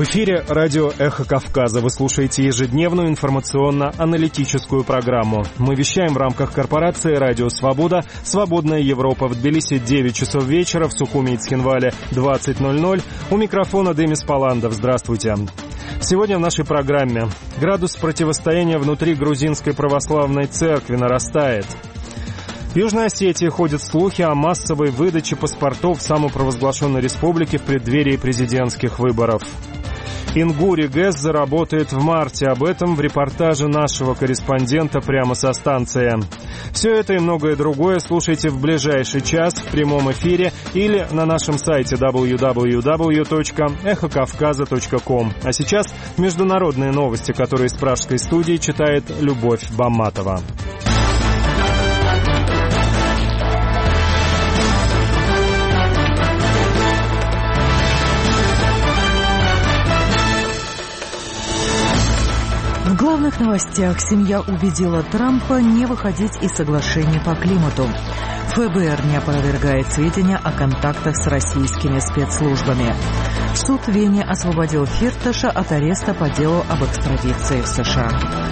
В эфире радио «Эхо Кавказа». Вы слушаете ежедневную информационно-аналитическую программу. Мы вещаем в рамках корпорации «Радио Свобода». «Свободная Европа» в Тбилиси 9 часов вечера, в Сухуми и Цхинвале 20:00. У микрофона Демис Паландов. Здравствуйте. Сегодня в нашей программе градус противостояния внутри грузинской православной церкви нарастает. В Южной Осетии ходят слухи о массовой выдаче паспортов самопровозглашенной республики в преддверии президентских выборов. Ингури ГЭС заработает в марте. Об этом в репортаже нашего корреспондента прямо со станции. Все это и многое другое слушайте в ближайший час в прямом эфире или на нашем сайте www.эхокавказа.ком. А сейчас международные новости, которые из пражской студии читает Любовь Баматова. В главных новостях семья убедила Трампа не выходить из соглашения по климату. ФБР не опровергает сведения о контактах с российскими спецслужбами. Суд в Вене освободил Фирташа от ареста по делу об экстрадиции в США.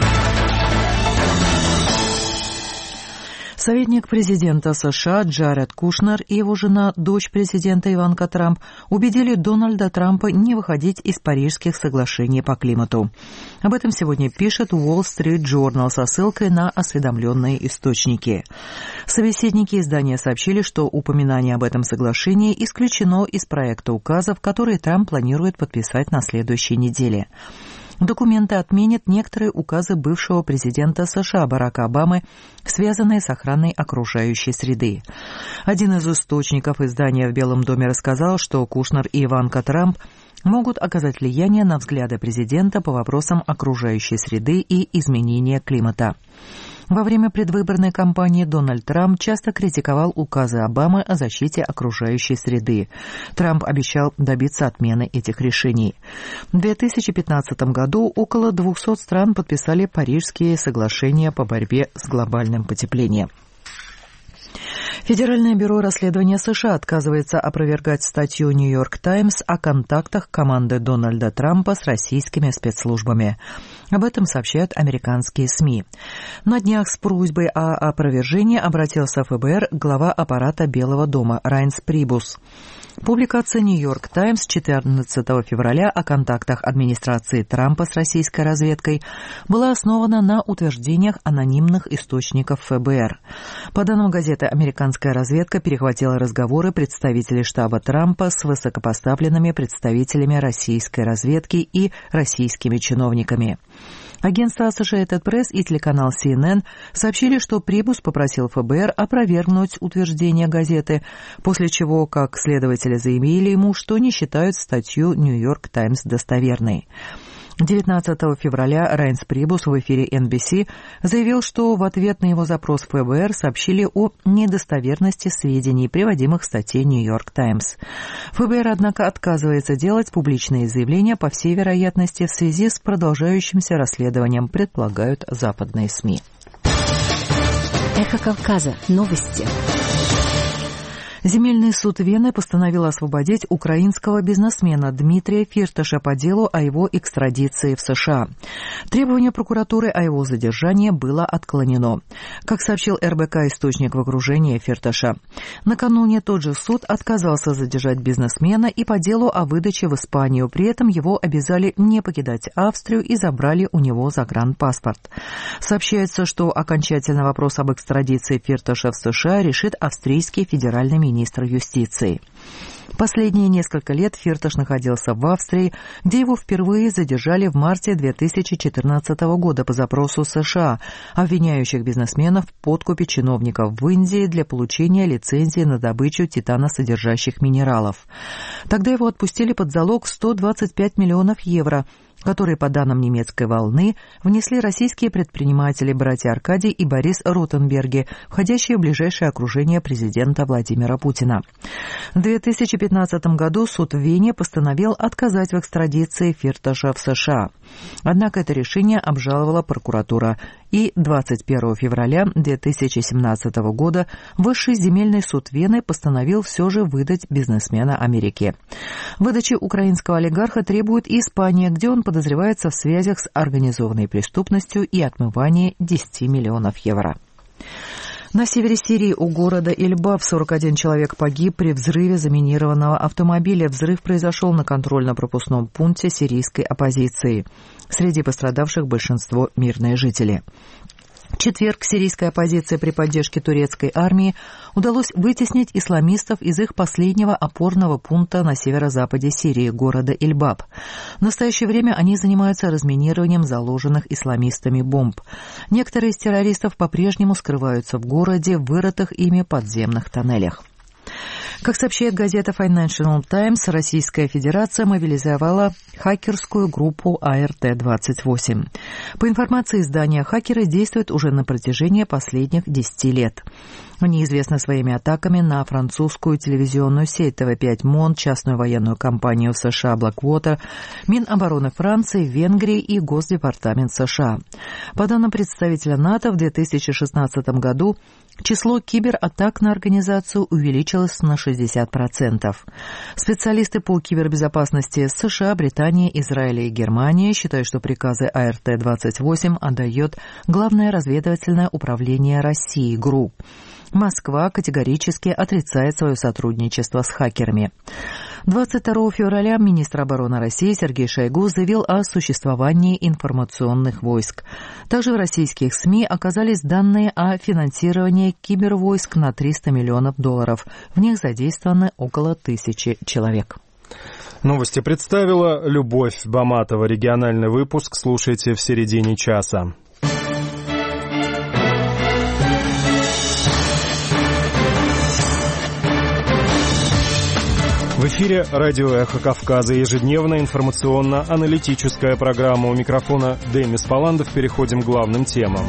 Советник президента США Джаред Кушнер и его жена, дочь президента Иванка Трамп, убедили Дональда Трампа не выходить из Парижских соглашений по климату. Об этом сегодня пишет Wall Street Journal со ссылкой на осведомленные источники. Собеседники издания сообщили, что упоминание об этом соглашении исключено из проекта указов, который Трамп планирует подписать на следующей неделе. Документы отменят некоторые указы бывшего президента США Барака Обамы, связанные с охраной окружающей среды. Один из источников издания в Белом доме рассказал, что Кушнер и Иванка Трамп могут оказать влияние на взгляды президента по вопросам окружающей среды и изменения климата. Во время предвыборной кампании Дональд Трамп часто критиковал указы Обамы о защите окружающей среды. Трамп обещал добиться отмены этих решений. В 2015 году около 200 стран подписали Парижские соглашения по борьбе с глобальным потеплением. Федеральное бюро расследования США отказывается опровергать статью «Нью-Йорк Таймс» о контактах команды Дональда Трампа с российскими спецслужбами. Об этом сообщают американские СМИ. На днях с просьбой о опровержении обратился ФБР глава аппарата Белого дома Райнс Прибус. Публикация «Нью-Йорк Таймс» 14 февраля о контактах администрации Трампа с российской разведкой была основана на утверждениях анонимных источников ФБР. По данным газеты, американская разведка перехватила разговоры представителей штаба Трампа с высокопоставленными представителями российской разведки и российскими чиновниками. Агентство Associated Press и телеканал CNN сообщили, что Прибус попросил ФБР опровергнуть утверждения газеты, после чего, как следователи заявили ему, что не считают статью «Нью-Йорк Таймс» достоверной. 19 февраля Райнс Прибус в эфире NBC заявил, что в ответ на его запрос ФБР сообщили о недостоверности сведений, приводимых в статье «Нью-Йорк Таймс». ФБР, однако, отказывается делать публичные заявления, по всей вероятности, в связи с продолжающимся расследованием, предполагают западные СМИ. Эхо Кавказа. Новости. Земельный суд Вены постановил освободить украинского бизнесмена Дмитрия Фирташа по делу о его экстрадиции в США. Требование прокуратуры о его задержании было отклонено. Как сообщил РБК источник в окружении Фирташа, накануне тот же суд отказался задержать бизнесмена и по делу о выдаче в Испанию. При этом его обязали не покидать Австрию и забрали у него загранпаспорт. Сообщается, что окончательно вопрос об экстрадиции Фирташа в США решит австрийский федеральный министр юстиции. Последние несколько лет Фирташ находился в Австрии, где его впервые задержали в марте 2014 года по запросу США, обвиняющих бизнесменов в подкупе чиновников в Индии для получения лицензии на добычу титаносодержащих минералов. Тогда его отпустили под залог в 125 миллионов евро, которые, по данным немецкой «Волны», внесли российские предприниматели братья Аркадий и Борис Ротенберги, входящие в ближайшее окружение президента Владимира Путина. В 2015 году суд в Вене постановил отказать в экстрадиции Фирташа в США. Однако это решение обжаловала прокуратура И 21 февраля 2017 года Высший земельный суд Вены постановил все же выдать бизнесмена Америке. Выдачи украинского олигарха требует и Испания, где он подозревается в связях с организованной преступностью и отмывании 10 миллионов евро. На севере Сирии у города Эльбаб 41 человек погиб при взрыве заминированного автомобиля. Взрыв произошел на контрольно-пропускном пункте сирийской оппозиции. Среди пострадавших большинство мирные жители. В четверг сирийской оппозиции при поддержке турецкой армии удалось вытеснить исламистов из их последнего опорного пункта на северо-западе Сирии, города Эльбаб. В настоящее время они занимаются разминированием заложенных исламистами бомб. Некоторые из террористов по-прежнему скрываются в городе, в вырытых ими подземных тоннелях. Как сообщает газета Financial Times, Российская Федерация мобилизовала хакерскую группу АРТ-28. По информации издания, хакеры действуют уже на протяжении последних 10 лет. Они известны своими атаками на французскую телевизионную сеть ТВ5 МОН, частную военную компанию в США Blackwater, Минобороны Франции, Венгрии и Госдепартамент США. По данным представителя НАТО, в 2016 году число кибератак на организацию увеличилось на 60%. Специалисты по кибербезопасности США, Британии, Израиля и Германии считают, что приказы АРТ-28 отдает Главное разведывательное управление России ГРУ. Москва категорически отрицает свое сотрудничество с хакерами. 22 февраля министр обороны России Сергей Шойгу заявил о существовании информационных войск. Также в российских СМИ оказались данные о финансировании кибервойск на $300 миллионов. В них задействованы около 1000 человек. Новости представила Любовь Баматова. Региональный выпуск слушайте в середине часа. В эфире радио «Эхо Кавказа», ежедневная информационно-аналитическая программа. У микрофона Демис Паландов. Переходим к главным темам.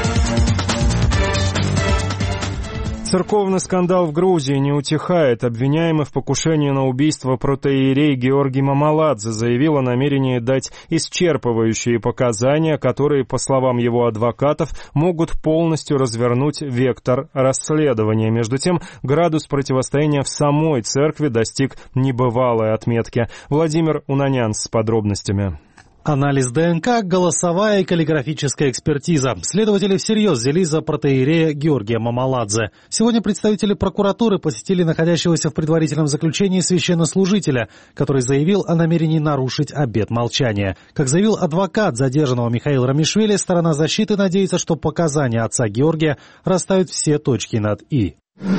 Церковный скандал в Грузии не утихает. Обвиняемый в покушении на убийство протоиерей Георгий Мамаладзе заявил о намерении дать исчерпывающие показания, которые, по словам его адвокатов, могут полностью развернуть вектор расследования. Между тем, градус противостояния в самой церкви достиг небывалой отметки. Владимир Унанян с подробностями. Анализ ДНК, голосовая и каллиграфическая экспертиза. Следователи всерьез взялись за протоиерея Георгия Мамаладзе. Сегодня представители прокуратуры посетили находящегося в предварительном заключении священнослужителя, который заявил о намерении нарушить обет молчания. Как заявил адвокат задержанного Михаил Рамишвили, сторона защиты надеется, что показания отца Георгия расставят все точки над «и».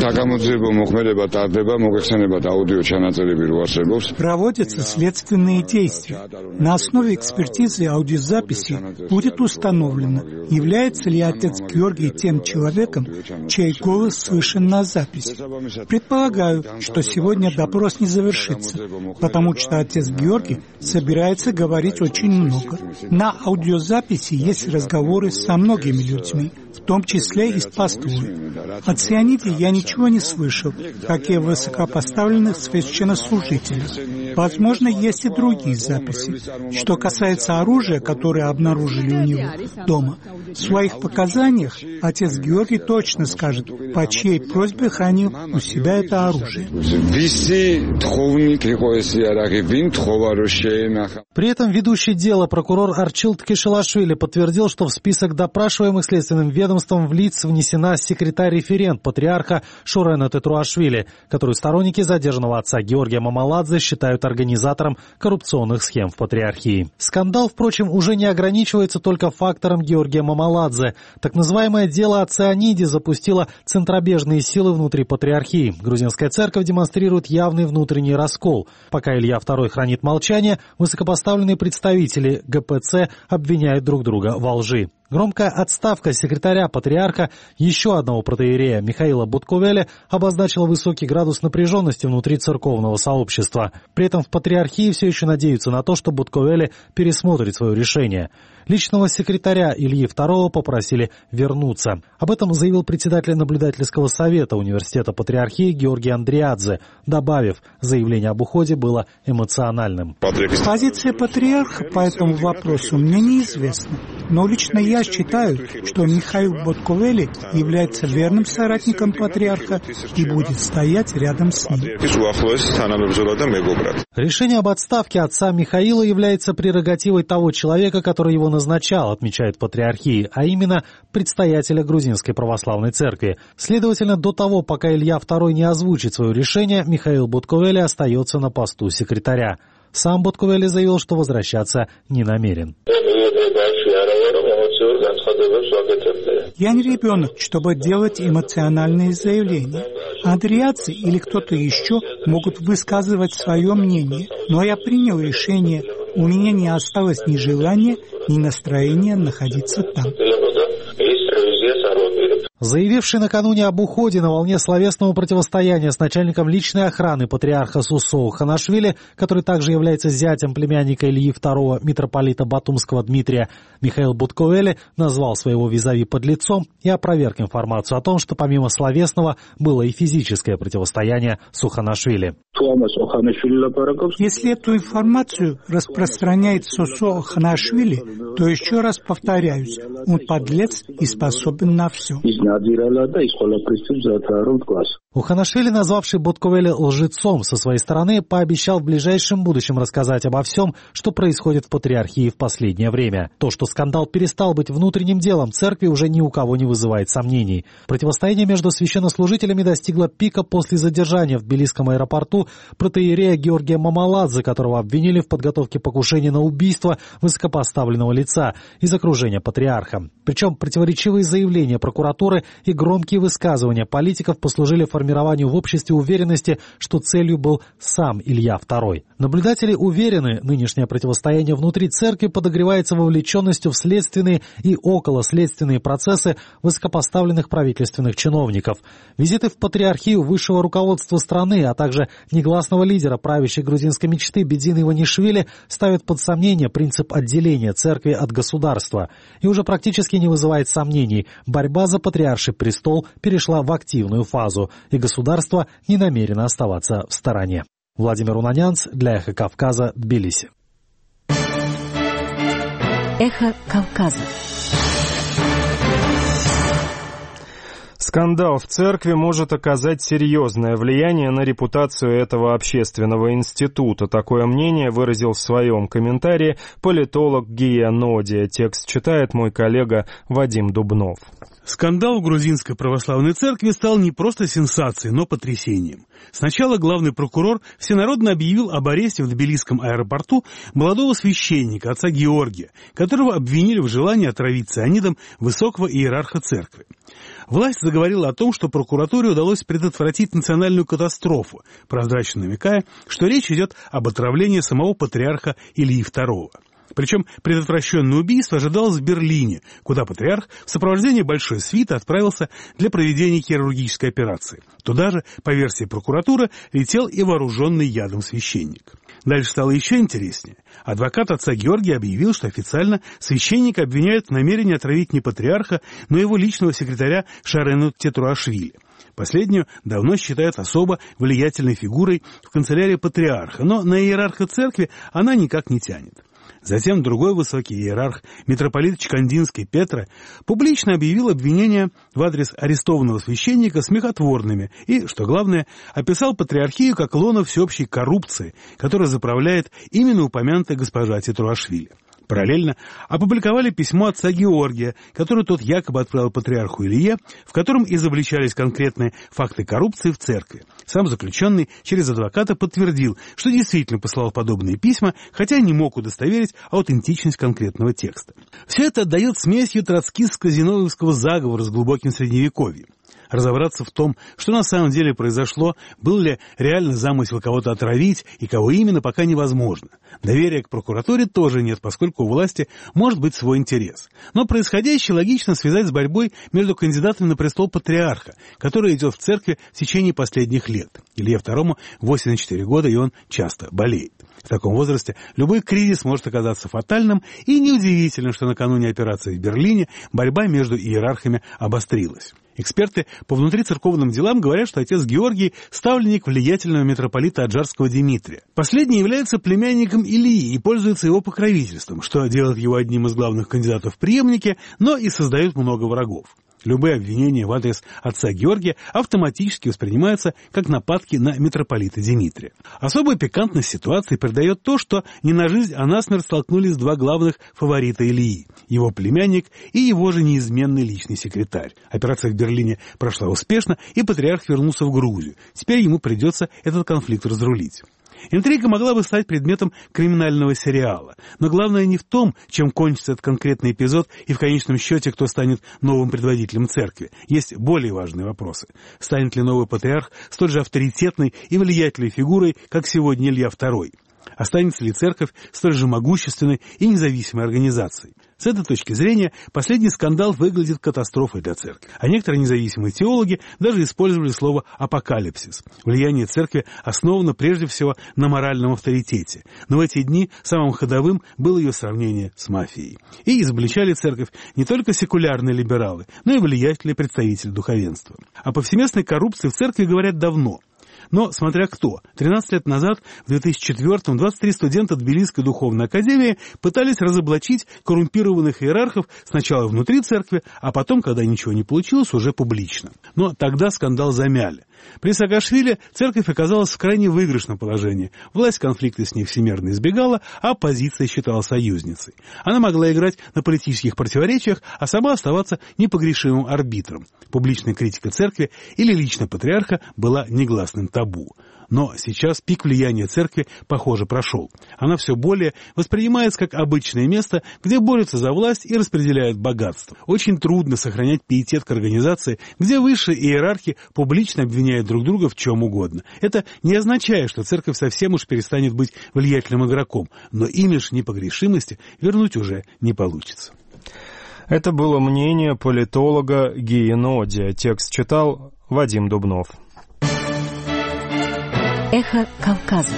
Проводятся следственные действия. На основе экспертизы аудиозаписи будет установлено, является ли отец Георгий тем человеком, чей голос слышен на записи. Предполагаю, что сегодня допрос не завершится, потому что отец Георгий собирается говорить очень много. На аудиозаписи есть разговоры со многими людьми, в том числе и с пастором. О цианиде я ничего не слышал, как и о высокопоставленных священнослужителях. Возможно, есть и другие записи. Что касается оружия, которое обнаружили у него дома, в своих показаниях отец Георгий точно скажет, по чьей просьбе хранил у себя это оружие. При этом ведущий дело прокурор Арчил Ткешилашвили подтвердил, что в список допрашиваемых следственным ведомством в лиц внесена секретарь-референт патриарха Шурена Тетруашвили, которую сторонники задержанного отца Георгия Мамаладзе считают организатором коррупционных схем в патриархии. Скандал, впрочем, уже не ограничивается только фактором Георгия Мамаладзе. Так называемое дело о цианиде запустило центробежные силы внутри патриархии. Грузинская церковь демонстрирует явный внутренний раскол. Пока Илья II хранит молчание, высокопоставленные представители ГПЦ обвиняют друг друга во лжи. Громкая отставка секретаря патриарха, еще одного протоиерея Михаила Будковеля, обозначила высокий градус напряженности внутри церковного сообщества. При этом в патриархии все еще надеются на то, что Будковеле пересмотрит свое решение. Личного секретаря Ильи II попросили вернуться. Об этом заявил председатель наблюдательского совета университета патриархии Георгий Андриадзе, добавив, заявление об уходе было эмоциональным. Позиция патриарха по этому вопросу мне неизвестна, но лично я Я считаю, что Михаил Ботковели является верным соратником патриарха и будет стоять рядом с ним. Решение об отставке отца Михаила является прерогативой того человека, который его назначал, отмечает Патриархия, а именно предстоятеля Грузинской Православной Церкви. Следовательно, до того, пока Илья II не озвучит свое решение, Михаил Ботковели остается на посту секретаря. Сам Ботковели заявил, что возвращаться не намерен. Я не ребенок, чтобы делать эмоциональные заявления. Андреадзе или кто-то еще могут высказывать свое мнение, но я принял решение. У меня не осталось ни желания, ни настроения находиться там. Заявивший накануне об уходе на волне словесного противостояния с начальником личной охраны патриарха Сусоу Ханашвили, который также является зятем племянника Ильи II, митрополита Батумского Дмитрия, Михаил Ботковели назвал своего визави подлецом и опроверг информацию о том, что помимо словесного было и физическое противостояние с Ханашвили. Если эту информацию распространяет Сусоу Ханашвили, то еще раз повторяюсь, он подлец и способен на все. Уханашвили, назвавший Ботковели лжецом, со своей стороны пообещал в ближайшем будущем рассказать обо всем, что происходит в Патриархии в последнее время. То, что скандал перестал быть внутренним делом церкви, уже ни у кого не вызывает сомнений. Противостояние между священнослужителями достигло пика после задержания в Тбилисском аэропорту протоиерея Георгия Мамаладзе, которого обвинили в подготовке покушения на убийство высокопоставленного лица из окружения патриарха. Причем противоречивые заявления прокуратуры и громкие высказывания политиков послужили формированию в обществе уверенности, что целью был сам Илья II. Наблюдатели уверены, нынешнее противостояние внутри церкви подогревается вовлеченностью в следственные и околоследственные процессы высокопоставленных правительственных чиновников. Визиты в патриархию высшего руководства страны, а также негласного лидера правящей грузинской мечты Бедзины Иванишвили ставят под сомнение принцип отделения церкви от государства. И уже практически не вызывает сомнений, борьба за патриарший престол перешла в активную фазу, и государство не намерено оставаться в стороне. Владимир Унанянц для «Эхо Кавказа», Тбилиси. «Эхо Кавказа». Скандал в церкви может оказать серьезное влияние на репутацию этого общественного института. Такое мнение выразил в своем комментарии политолог Гия Нодия. Текст читает мой коллега Вадим Дубнов. Скандал в грузинской православной церкви стал не просто сенсацией, но потрясением. Сначала главный прокурор всенародно объявил об аресте в Тбилисском аэропорту молодого священника, отца Георгия, которого обвинили в желании отравить цианидом высокого иерарха церкви. Власть заговорила о том, что прокуратуре удалось предотвратить национальную катастрофу, прозрачно намекая, что речь идет об отравлении самого патриарха Ильи II. Причем предотвращенное убийство ожидалось в Берлине, куда патриарх в сопровождении большой свиты отправился для проведения хирургической операции. Туда же, по версии прокуратуры, летел и вооруженный ядом священник. Дальше стало еще интереснее. Адвокат отца Георгия объявил, что официально священника обвиняют в намерении отравить не патриарха, но его личного секретаря Шарену Тетруашвили. Последнюю давно считают особо влиятельной фигурой в канцелярии патриарха, но на иерарха церкви она никак не тянет. Затем другой высокий иерарх, митрополит Чкандинский Петра, публично объявил обвинения в адрес арестованного священника смехотворными и, что главное, описал патриархию как лоно всеобщей коррупции, которая заправляет именно упомянутая госпожа Тетруашвили. Параллельно опубликовали письмо отца Георгия, которое тот якобы отправил патриарху Илье, в котором изобличались конкретные факты коррупции в церкви. Сам заключенный через адвоката подтвердил, что действительно послал подобные письма, хотя не мог удостоверить аутентичность конкретного текста. Все это отдает смесью троцкистско-зиновьевского заговора с глубоким средневековьем. Разобраться в том, что на самом деле произошло, был ли реально замысел кого-то отравить и кого именно, пока невозможно. Доверия к прокуратуре тоже нет, поскольку у власти может быть свой интерес. Но происходящее логично связать с борьбой между кандидатами на престол патриарха, который идет в церкви в течение последних лет. Илье II 84 года, и он часто болеет. В таком возрасте любой кризис может оказаться фатальным, и неудивительно, что накануне операции в Берлине борьба между иерархами обострилась. Эксперты по внутрицерковным делам говорят, что отец Георгий – ставленник влиятельного митрополита Аджарского Димитрия. Последний является племянником Илии и пользуется его покровительством, что делает его одним из главных кандидатов в преемники, но и создает много врагов. Любые обвинения в адрес отца Георгия автоматически воспринимаются как нападки на митрополита Димитрия. Особую пикантность ситуации придает то, что не на жизнь, а на смерть столкнулись два главных фаворита Илии – его племянник и его же неизменный личный секретарь. Операция в Берлине прошла успешно, и патриарх вернулся в Грузию. Теперь ему придется этот конфликт разрулить. Интрига могла бы стать предметом криминального сериала. Но главное не в том, чем кончится этот конкретный эпизод и в конечном счете, кто станет новым предводителем церкви. Есть более важные вопросы. Станет ли новый патриарх столь же авторитетной и влиятельной фигурой, как сегодня Илья II? Останется ли церковь столь же могущественной и независимой организацией? С этой точки зрения последний скандал выглядит катастрофой для церкви. А некоторые независимые теологи даже использовали слово «апокалипсис». Влияние церкви основано прежде всего на моральном авторитете. Но в эти дни самым ходовым было ее сравнение с мафией. И изобличали церковь не только секулярные либералы, но и влиятельные представители духовенства. О повсеместной коррупции в церкви говорят давно. Но смотря кто. 13 лет назад, в 2004-м, 23 студента Тбилисской духовной академии пытались разоблачить коррумпированных иерархов сначала внутри церкви, а потом, когда ничего не получилось, уже публично. Но тогда скандал замяли. При Саакашвили церковь оказалась в крайне выигрышном положении. Власть конфликта с ней всемерно избегала, а оппозиция считала союзницей. Она могла играть на политических противоречиях, а сама оставаться непогрешимым арбитром. Публичная критика церкви или лично патриарха была негласным табу. Но сейчас пик влияния церкви, похоже, прошел. Она все более воспринимается как обычное место, где борются за власть и распределяют богатство. Очень трудно сохранять пиетет к организации, где высшие иерархи публично обвиняют друг друга в чем угодно. Это не означает, что церковь совсем уж перестанет быть влиятельным игроком, но имидж непогрешимости вернуть уже не получится. Это было мнение политолога Гии Ноди. Текст читал Вадим Дубнов. Эхо Кавказа.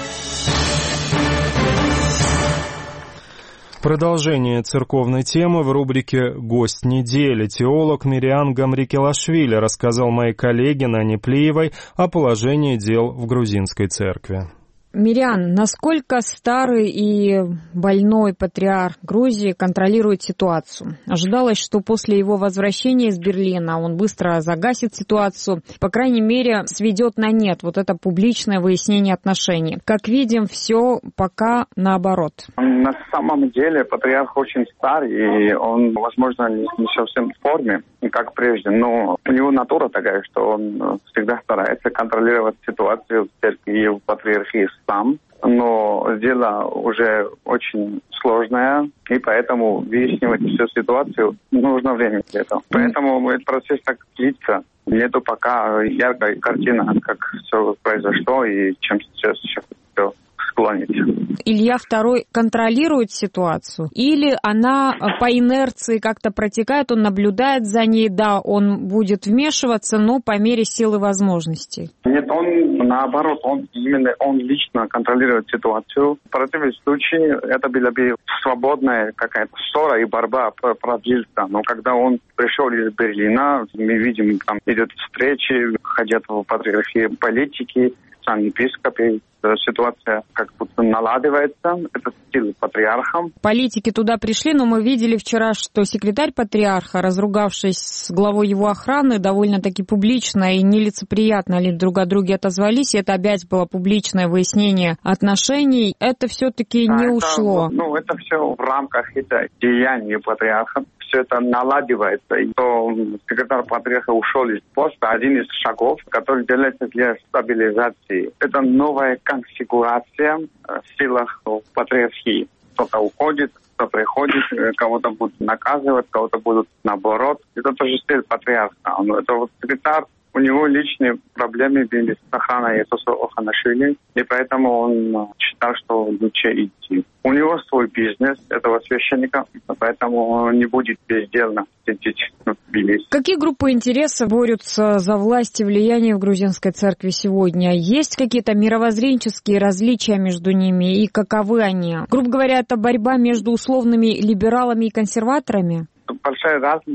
Продолжение церковной темы в рубрике «Гость недели». Теолог Мириан Гамрикелашвили рассказал моей коллеге Нане Плиевой о положении дел в грузинской церкви. Мириан, насколько старый и больной патриарх Грузии контролирует ситуацию? Ожидалось, что после его возвращения из Берлина он быстро загасит ситуацию, по крайней мере, сведет на нет вот это публичное выяснение отношений. Как видим, все пока наоборот. На самом деле патриарх очень старый, и он, возможно, не совсем в форме, как прежде, но у него натура такая, что он всегда старается контролировать ситуацию в церкви и в патриархии сам, но дело уже очень сложное, и поэтому выяснивать всю ситуацию нужно время для этого. Поэтому этот процесс так длится. Нету пока яркой картины, как все произошло и чем сейчас все склонится. Илья II контролирует ситуацию? Или она по инерции как-то протекает, он наблюдает за ней, да, он будет вмешиваться, но по мере сил и возможностей? Нет, он наоборот, он лично контролирует ситуацию. В противном случае это была бы свободная какая-то ссора и борьба продлится. Но когда он пришел из Берлина, мы видим, там идет встречи, ходят в патриархии политики, сами епископы, ситуация как будто наладивается, это стиль патриархом. Политики туда пришли, но мы видели вчера, что секретарь патриарха, разругавшись с главой его охраны, довольно-таки публично и нелицеприятно ли друг о друге отозвались, и это опять было публичное выяснение отношений. Это все-таки не ушло. Это все в рамках деяния патриарха. Все это наладивается, и то секретарь патриарха ушел из поста, один из шагов, который делается для стабилизации. Это новая конфигурация в силах патриархии. Кто-то уходит, кто приходит, кого-то будут наказывать, кого-то будут наоборот. Это тоже стиль патриарха. Это секретарь, у него личные проблемы были с охраной Иисуса Оханашвили, и поэтому он считал, что лучше идти. У него свой бизнес, этого священника, поэтому он не будет бездельно сидеть в Тбилиси. Какие группы интереса борются за власть и влияние в грузинской церкви сегодня? Есть какие-то мировоззренческие различия между ними, и каковы они? Грубо говоря, это борьба между условными либералами и консерваторами? Большая разница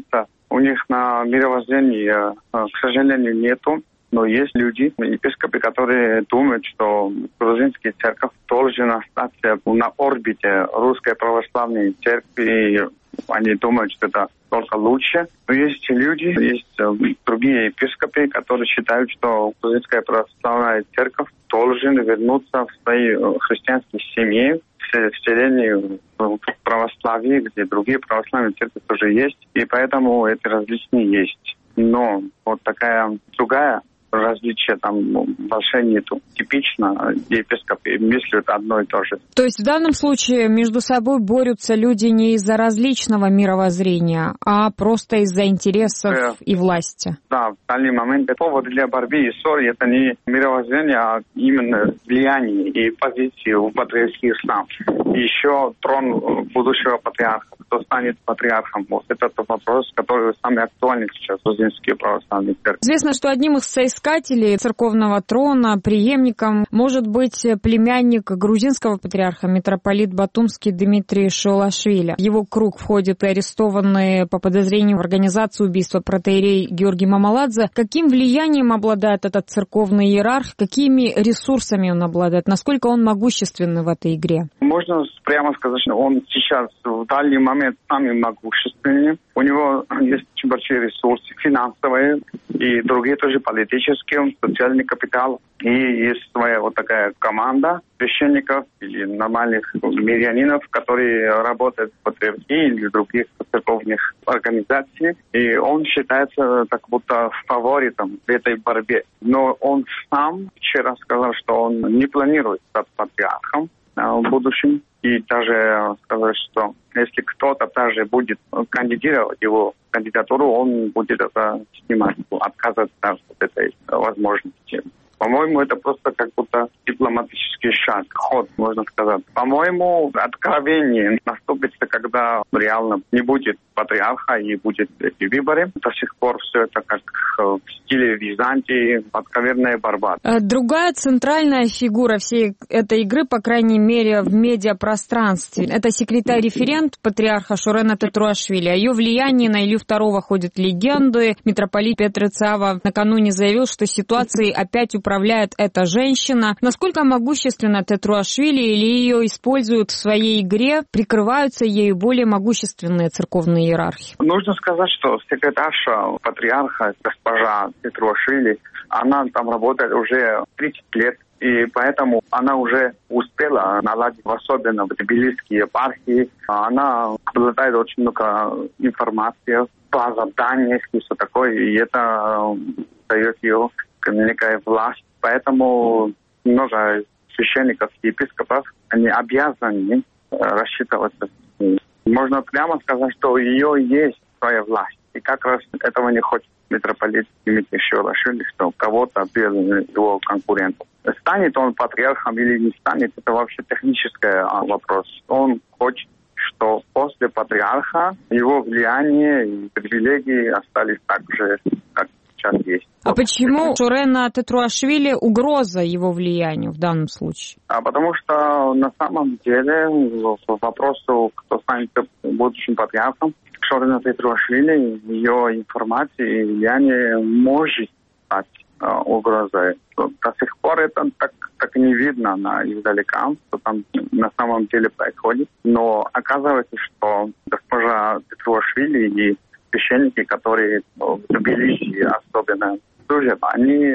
У них на мировоззрении, к сожалению, нету. Но есть люди, епископы, которые думают, что грузинская церковь должна остаться на орбите русской православной церкви. Они думают, что это только лучше. Но есть люди, есть другие епископы, которые считают, что грузинская православная церковь должна вернуться в свои христианские семьи, в селении в православии, где другие православные церкви тоже есть. И поэтому эти различия есть. Но вот такая другая различия там большое нету. Типично епископы мыслят одно и то же. То есть в данном случае между собой борются люди не из-за различного мировоззрения, а просто из-за интересов и власти? Да, в данный момент повод для борьбы и ссоры это не мировоззрение, а именно влияние и позиции в патриархии ислам. И еще трон будущего патриарха. Кто станет патриархом? Вот это тот вопрос, который самый актуальный сейчас в грузинской православной церкви. Известно, что одним из соискателей церковного трона, преемником, может быть племянник грузинского патриарха, митрополит Батумский Дмитрий Шолашвили. В его круг входят и арестованные по подозрению в организации убийства протоиерей Георгий Мамаладзе. Каким влиянием обладает этот церковный иерарх? Какими ресурсами он обладает? Насколько он могущественный в этой игре? Можно прямо сказать, что он сейчас в данный момент самый могущественный. У него есть очень большие ресурсы финансовые и другие тоже политические, социальный капитал. И есть своя вот такая команда священников или нормальных мирянинов, которые работают в патриархии или в других церковных организациях. И он считается как будто фаворитом в этой борьбе. Но он сам вчера сказал, что он не планирует стать патриархом в будущем. И даже сказать, что если кто-то даже будет кандидировать его кандидатуру, он будет это снимать, отказываться от этой возможности. По-моему, это просто как будто дипломатический шаг, ход, можно сказать. По-моему, откровение наступится, когда реально не будет патриарха и будет эти выборы. До сих пор все это как в стиле Византии, откровенная борьба. Другая центральная фигура всей этой игры, по крайней мере, в медиапространстве, это секретарь-референт патриарха Шорена Тетруашвили. О ее влиянии на Илью II ходят легенды. Митрополит Петр Цава накануне заявил, что ситуацией опять управляет эта женщина. Насколько могущественна Тетруашвили или ее используют в своей игре, прикрываются ею более могущественные церковные иерархи? Нужно сказать, что секретарша патриарха, госпожа Тетруашвили, она там работает уже 30 лет. И поэтому она уже успела наладить, особенно в Тбилисской епархии. Она обладает очень много информации, база данных и все такое. И это дает ее некая власть. Поэтому много священников и епископов, они обязаны рассчитываться с ней. Можно прямо сказать, что у нее есть своя власть. И как раз этого не хочет митрополит Дмитрий Шолашвили, что кого-то без его конкурентов. Станет он патриархом или не станет, это вообще технический вопрос. Он хочет, что после патриарха его влияние и привилегии остались так же, как сейчас есть. А почему Шорена Тетруашвили угроза его влиянию в данном случае? Потому что на самом деле по вопросу, кто станет будущим патриархом, Шорена Тетруашвили, ее информация и влияние может стать угрозой. До сих пор это так не видно издалека, что там на самом деле происходит. Но оказывается, что госпожа Тетруашвили и священники, которые в Тбилиси особенно служат, они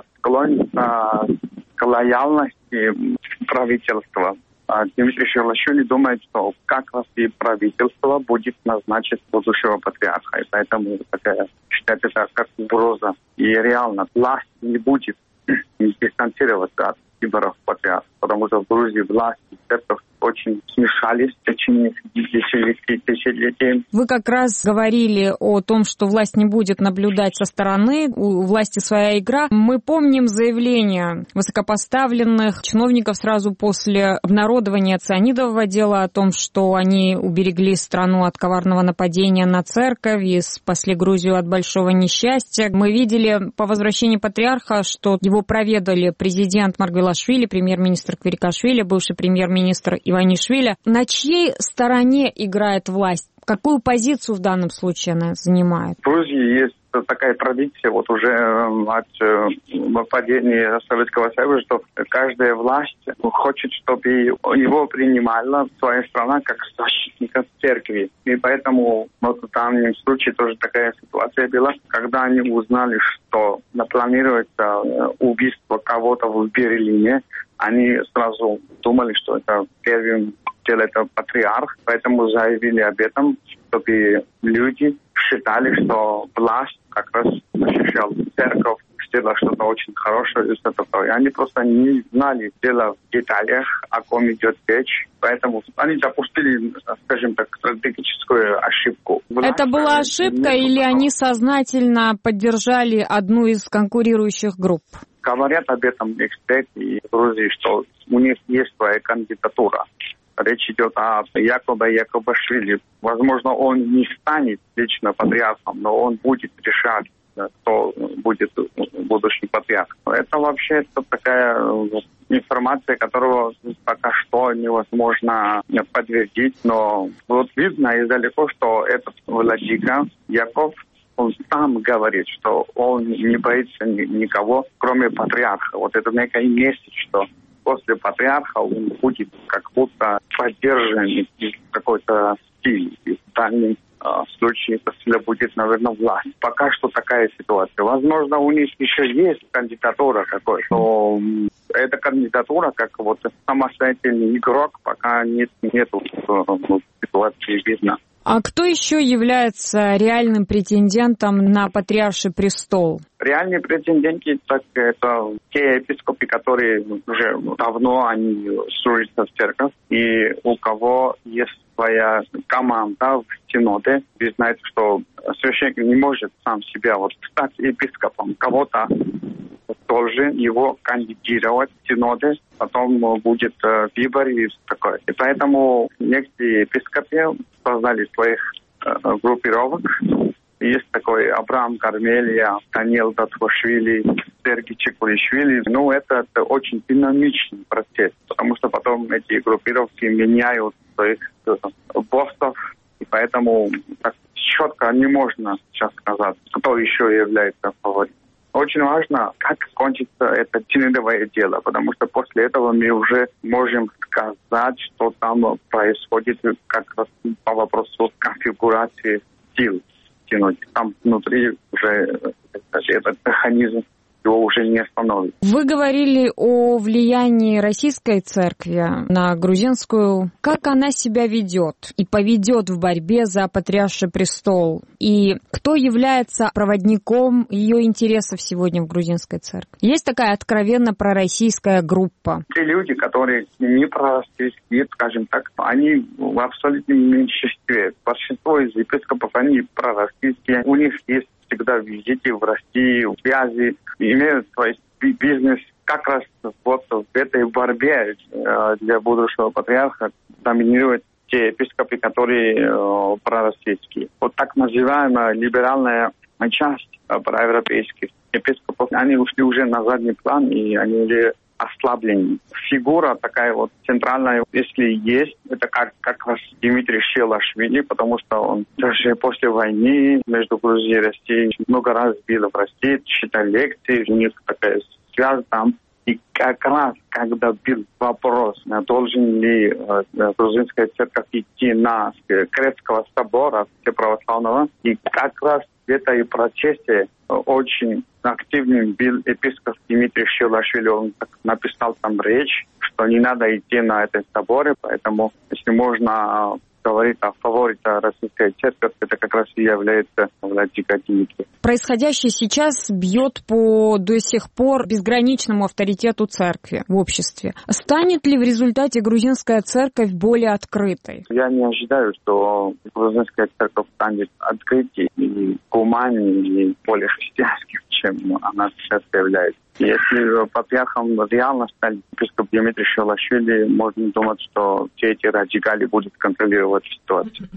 склонятся к лояльности правительства. Дмитрий Шолашвили думает, что как раз и правительство будет назначить будущего патриарха. И поэтому считается это как угроза. И реально власть не будет дистанцироваться от выборов патриарха. Потому что в Грузии власть и церковь очень смешались в течение десятилетий. Вы как раз говорили о том, что власть не будет наблюдать со стороны, у власти своя игра. Мы помним заявление высокопоставленных чиновников сразу после обнародования цианидового дела о том, что они уберегли страну от коварного нападения на церковь и спасли Грузию от большого несчастья. Мы видели по возвращении патриарха, что его проведали президент Маргвелашвили, премьер-министр Квирикашвили, бывший премьер-министр Иванишвили. На чьей стороне играет власть? Какую позицию в данном случае она занимает? В Грузии есть такая традиция вот уже от падения Советского Союза, что каждая власть хочет, чтобы его принимала своя страна как защитника церкви. И поэтому вот в данном случае тоже такая ситуация была, когда они узнали, что планируется убийство кого-то в Берлине, они сразу думали, что это первым делает патриарх, поэтому заявили об этом, чтобы люди считали, что власть как раз защищала церковь, сделала что-то очень хорошее и все такое. Они просто не знали дела в деталях, о ком идет речь, поэтому они допустили, скажем так, стратегическую ошибку. Это была ошибка или они сознательно поддержали одну из конкурирующих групп? Говорят об этом эксперты в Грузии, что у них есть своя кандидатура. Речь идет о Якубашвили. Возможно, он не станет лично патриархом, но он будет решать, кто будет будущим патриархом. Это вообще такая информация, которую пока что невозможно подтвердить, но вот видно издалеко, что этот владыка Яков, он сам говорит, что он не боится никого, кроме патриарха. Вот это некая месседж, что после патриарха он будет как будто поддержан из какой-то стиль. И в данном случае это сила будет, наверное, власть. Пока что такая ситуация. Возможно, у них еще есть кандидатура какой-то, но эта кандидатура как вот самостоятельный игрок, пока нет ситуации видно. А кто еще является реальным претендентом на патриарший престол? Реальные претенденты, так это те епископы, которые уже давно они служат в церковь, и у кого есть своя команда в синоде. Вы знаете, что священник не может сам себя вот стать епископом. Кого-то должен его кандидировать в синоде, потом будет выбор и такое. И поэтому некоторые епископы создали своих группировок. Есть такой Абрам Кармелия, Даниил Датвашвили, Сергей Чекулишвили. Ну, это очень динамичный процесс, потому что потом эти группировки меняют своих боссов, и поэтому так четко не можно сейчас сказать, кто еще является фаворитом. Очень важно, как кончится это синодовое дело, потому что после этого мы уже можем сказать, что там происходит как раз по вопросу конфигурации сил в синоде. Там внутри уже этот механизм его уже не остановит. Вы говорили о влиянии российской церкви на грузинскую. Как она себя ведет и поведет в борьбе за патриарший престол? И кто является проводником ее интересов сегодня в грузинской церкви? Есть такая откровенно пророссийская группа? Те люди, которые не пророссийские, скажем так, они в абсолютном меньшинстве. Большинство из епископов, они пророссийские. У них есть всегда визиты в России, связи, имеют свой бизнес. Как раз вот в этой борьбе для будущего патриарха доминируют те епископы, которые пророссийские. Вот так называемая либеральная часть проевропейских епископов, они ушли уже на задний план, и они уже ослаблены. Фигура такая вот центральная, если есть, это как раз Дмитрий Челашвили, потому что он даже после войны между Грузией и Россией много раз был в России, читал лекции, у них такая связь там. И как раз, когда был вопрос, должен ли грузинская церковь идти на Крестского собора Всеправославного, и как раз в этой процессе очень активным был епископ Дмитрий Челашвили. Он написал там речь, что не надо идти на этот собор, поэтому, если можно говорить о фаворите российской церкви, это как раз и является владыка Дмитрий. Происходящее сейчас бьет по до сих пор безграничному авторитету церкви в обществе. Станет ли в результате грузинская церковь более открытой? Я не ожидаю, что грузинская церковь станет открытой и гуманней, и более христианским, чем она сейчас является. Если патриархом реально станет епископ Дмитрий Челашвили, можно думать, что все эти радикали будут контролировать ситуацию.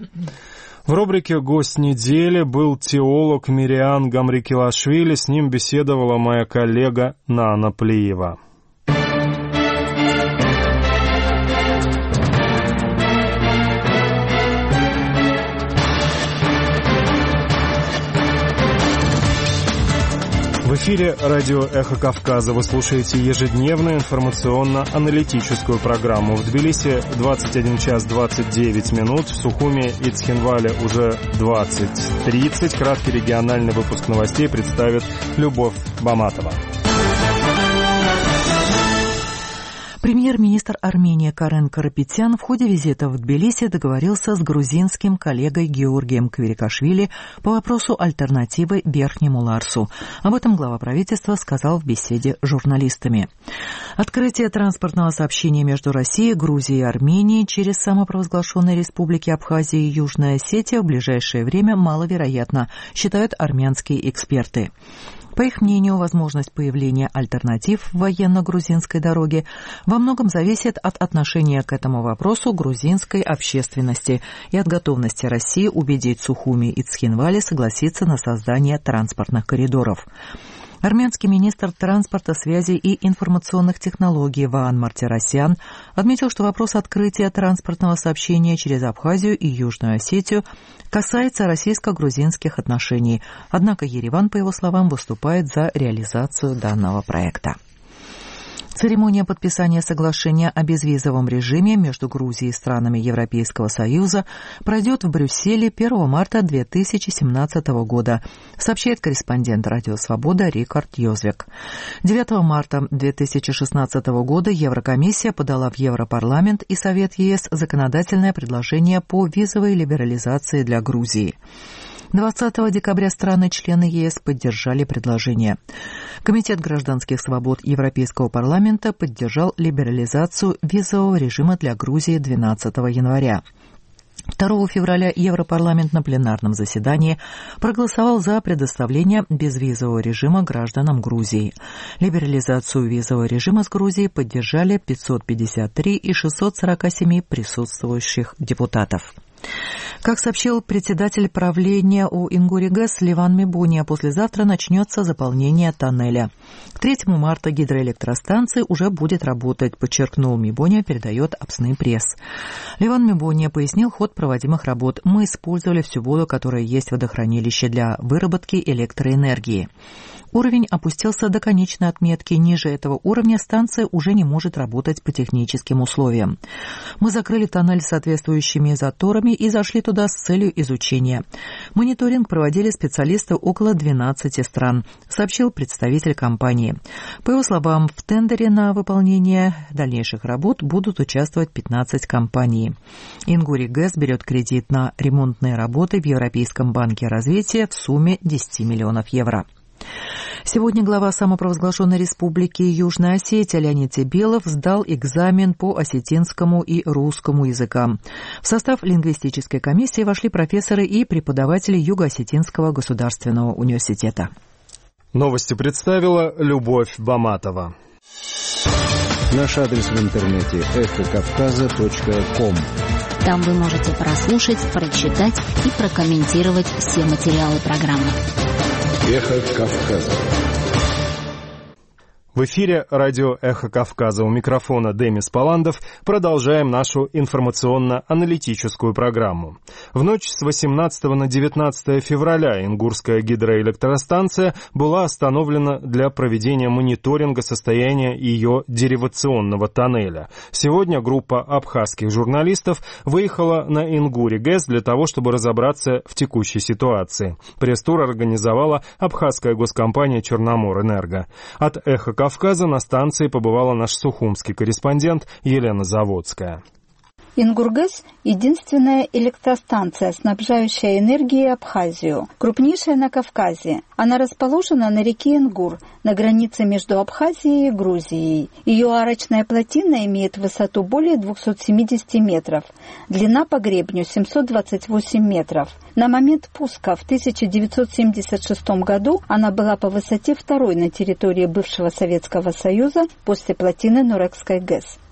В рубрике «Гость недели» был теолог Мириан Гамрикилашвили. С ним беседовала моя коллега Нана Плиева. В эфире радио «Эхо Кавказа». Вы слушаете ежедневную информационно-аналитическую программу. В Тбилиси 21 час 29 минут, в Сухуми и Цхинвале уже 20:30. Краткий региональный выпуск новостей представит Любовь Баматова. Премьер-министр Армении Карен Карапетян в ходе визита в Тбилиси договорился с грузинским коллегой Георгием Квирикашвили по вопросу альтернативы Верхнему Ларсу. Об этом глава правительства сказал в беседе с журналистами. Открытие транспортного сообщения между Россией, Грузией и Арменией через самопровозглашенные республики Абхазия и Южная Осетия в ближайшее время маловероятно, считают армянские эксперты. По их мнению, возможность появления альтернатив в военно-грузинской дороге во многом зависит от отношения к этому вопросу грузинской общественности и от готовности России убедить Сухуми и Цхинвали согласиться на создание транспортных коридоров. Армянский министр транспорта, связи и информационных технологий Ваан Мартиросян отметил, что вопрос открытия транспортного сообщения через Абхазию и Южную Осетию касается российско-грузинских отношений, однако Ереван, по его словам, выступает за реализацию данного проекта. Церемония подписания соглашения о безвизовом режиме между Грузией и странами Европейского Союза пройдет в Брюсселе 1 марта 2017 года, сообщает корреспондент «Радио Свобода» Рикард Йозвек. 9 марта 2016 года Еврокомиссия подала в Европарламент и Совет ЕС законодательное предложение по визовой либерализации для Грузии. 20 декабря страны-члены ЕС поддержали предложение. Комитет гражданских свобод Европейского парламента поддержал либерализацию визового режима для Грузии 12 января. 2 февраля Европарламент на пленарном заседании проголосовал за предоставление безвизового режима гражданам Грузии. Либерализацию визового режима с Грузией поддержали 553 из 647 присутствующих депутатов. Как сообщил председатель правления УИнгуригэс Леван Мибония, послезавтра начнется заполнение тоннеля. К 3 марта гидроэлектростанция уже будет работать, подчеркнул Мибония, передает Апсны пресс. Леван Мибония пояснил ход проводимых работ. Мы использовали всю воду, которая есть в водохранилище для выработки электроэнергии. Уровень опустился до конечной отметки. Ниже этого уровня станция уже не может работать по техническим условиям. Мы закрыли тоннель соответствующими заторами и зашли туда с целью изучения. Мониторинг проводили специалисты около 12 стран, сообщил представитель компании. По его словам, в тендере на выполнение дальнейших работ будут участвовать 15 компаний. Ингуригэс берет кредит на ремонтные работы в Европейском банке развития в сумме 10 миллионов евро. Сегодня глава самопровозглашенной республики Южная Осетия Леонид Тебелов сдал экзамен по осетинскому и русскому языкам. В состав лингвистической комиссии вошли профессоры и преподаватели Юго-Осетинского государственного университета. Новости представила Любовь Баматова. Наш адрес в интернете эхокавказа.ком. Там вы можете прослушать, прочитать и прокомментировать все материалы программы. Эхо Кавказа. В эфире радио «Эхо Кавказа». У микрофона Демис Паландов. Продолжаем нашу информационно-аналитическую программу. В ночь с 18 на 19 февраля Ингурская гидроэлектростанция была остановлена для проведения мониторинга состояния ее деривационного тоннеля. Сегодня группа абхазских журналистов выехала на Ингуригэс для того, чтобы разобраться в текущей ситуации. Пресс-тур организовала абхазская госкомпания «Черноморэнерго». От «Эхо Кавказа» на станции побывала наш сухумский корреспондент Елена Заводская. Ингургэс – единственная электростанция, снабжающая энергией Абхазию, крупнейшая на Кавказе. Она расположена на реке Ингур, на границе между Абхазией и Грузией. Ее арочная плотина имеет высоту более 270 метров, длина по гребню 728 метров. На момент пуска в 1976 году она была по высоте второй на территории бывшего Советского Союза после плотины Нурекской ГЭС.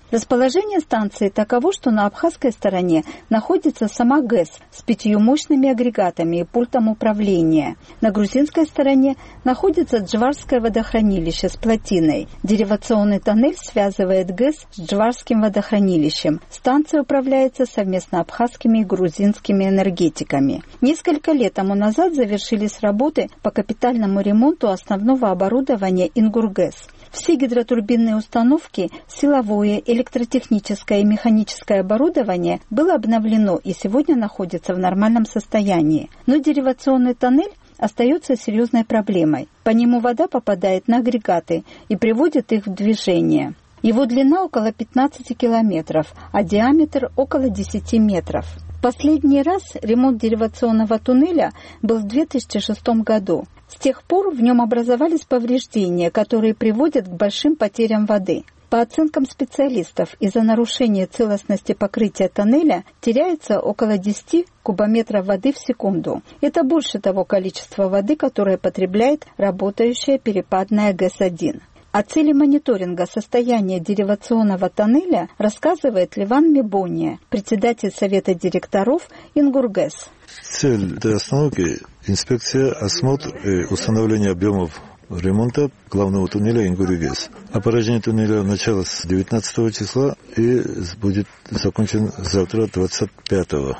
Расположение станции таково, что на абхазской стороне находится сама ГЭС с 5 мощными агрегатами и пультом управления. На грузинской стороне находится Джварское водохранилище с плотиной. Деривационный тоннель связывает ГЭС с Джварским водохранилищем. Станция управляется совместно абхазскими и грузинскими энергетиками. Несколько лет тому назад завершились работы по капитальному ремонту основного оборудования Ингургэс. Все гидротурбинные установки, силовое, электротехническое и механическое оборудование было обновлено и сегодня находится в нормальном состоянии. Но деривационный тоннель остается серьезной проблемой. По нему вода попадает на агрегаты и приводит их в движение. Его длина около 15 километров, а диаметр около 10 метров. Последний раз ремонт деривационного туннеля был в 2006 году. С тех пор в нем образовались повреждения, которые приводят к большим потерям воды. По оценкам специалистов, из-за нарушения целостности покрытия тоннеля теряется около 10 кубометров воды в секунду. Это больше того количества воды, которое потребляет работающая перепадная ГЭС-1. О цели мониторинга состояния деривационного тоннеля рассказывает Ливан Мебония, председатель Совета директоров Ингургэс. Цель этой остановки – инспекция, осмотр и установление объемов ремонта главного туннеля Ингур-ГЭС. Опорожнение туннеля началось 19 числа и будет закончен завтра, 25-го.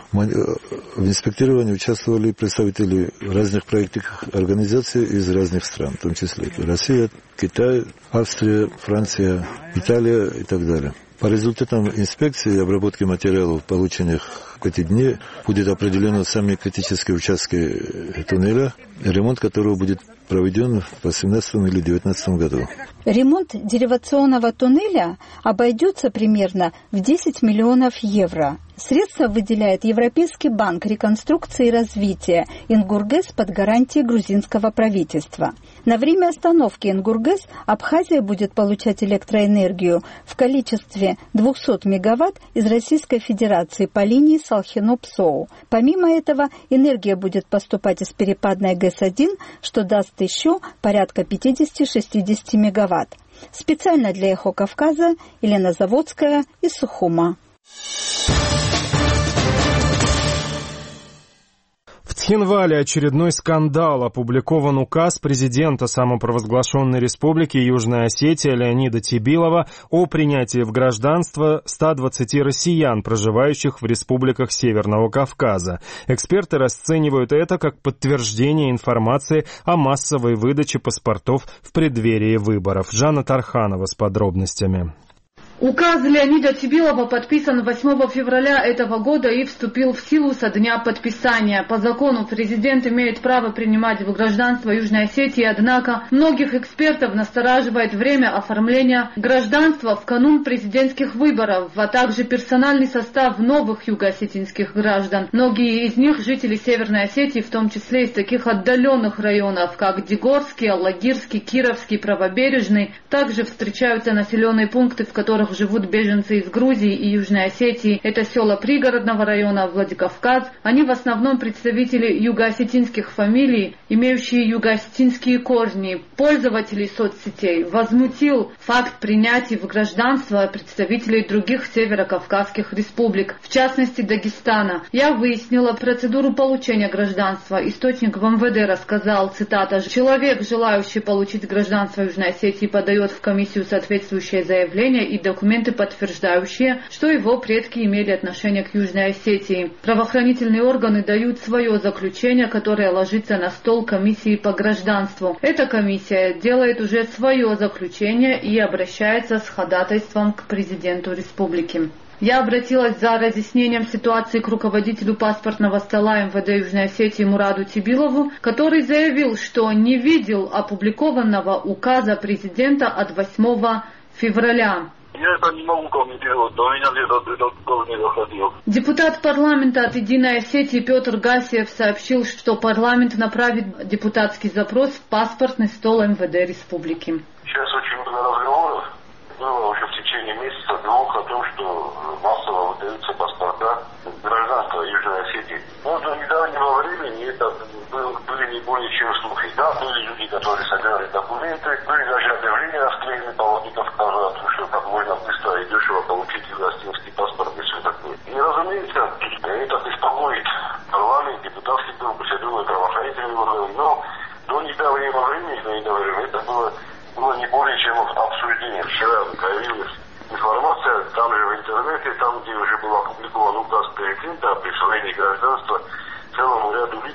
В инспектировании участвовали представители разных проектных организаций из разных стран, в том числе Россия, Китай, Австрия, Франция, Италия и так далее. По результатам инспекции и обработки материалов, полученных в эти дни, будет определено самые критические участки туннеля, ремонт которого будет проведен в 2018 или 2019 году. Ремонт деривационного туннеля обойдется примерно в 10 миллионов евро. Средства выделяет Европейский банк реконструкции и развития Ингургэс под гарантией грузинского правительства. На время остановки Ингургэс Абхазия будет получать электроэнергию в количестве 200 мегаватт из Российской Федерации по линии Салхино-Псоу. Помимо этого, энергия будет поступать из перепадной ГЭС-1, что даст еще порядка 50-60 мегаватт. Специально для «Эхо Кавказа» Елена Заводская из Сухума. В Цхинвале очередной скандал. Опубликован указ президента самопровозглашенной республики Южная Осетия Леонида Тибилова о принятии в гражданство 120 россиян, проживающих в республиках Северного Кавказа. Эксперты расценивают это как подтверждение информации о массовой выдаче паспортов в преддверии выборов. Жанна Тарханова с подробностями. Указ Леонида Тибилова подписан 8 февраля этого года и вступил в силу со дня подписания. По закону президент имеет право принимать в гражданство Южной Осетии, однако многих экспертов настораживает время оформления гражданства в канун президентских выборов, а также персональный состав новых юго-осетинских граждан. Многие из них жители Северной Осетии, в том числе из таких отдаленных районов, как Дигорский, Аллагирский, Кировский, Правобережный. Также встречаются населенные пункты, в которых живут беженцы из Грузии и Южной Осетии. Это села пригородного района Владикавказ. Они в основном представители юго-осетинских фамилий, имеющие юго-осетинские корни. Пользователей соцсетей возмутил факт принятия в гражданство представителей других северокавказских республик, в частности Дагестана. Я выяснила процедуру получения гражданства. Источник в МВД рассказал, цитата: «Человек, желающий получить гражданство Южной Осетии, подает в комиссию соответствующее заявление и документы, подтверждающие, что его предки имели отношение к Южной Осетии. Правоохранительные органы дают свое заключение, которое ложится на стол комиссии по гражданству. Эта комиссия делает уже свое заключение и обращается с ходатайством к президенту республики». Я обратилась за разъяснением ситуации к руководителю паспортного стола МВД Южной Осетии Мураду Тибилову, который заявил, что не видел опубликованного указа президента от 8 февраля. Я это не могу комментировать, до меня этот указ не доходил. Депутат парламента от «Единой Осетии» Петр Гасиев сообщил, что парламент направит депутатский запрос в паспортный стол МВД республики. Сейчас очень много разговоров было уже в течение месяца-двух о том, что массово выдаются паспорта гражданства Южной Осетии. Но до недавнего времени это были не более чем слухи. Да, были люди, которые собирали документы, были даже объявления расклеены по Владикавказу, что как можно быстро и дешево получить это было не более чем обсуждение. Вчера появилась информация, там же в интернете, там, где уже был опубликован указ президента о присвоении гражданства целому ряду лиц,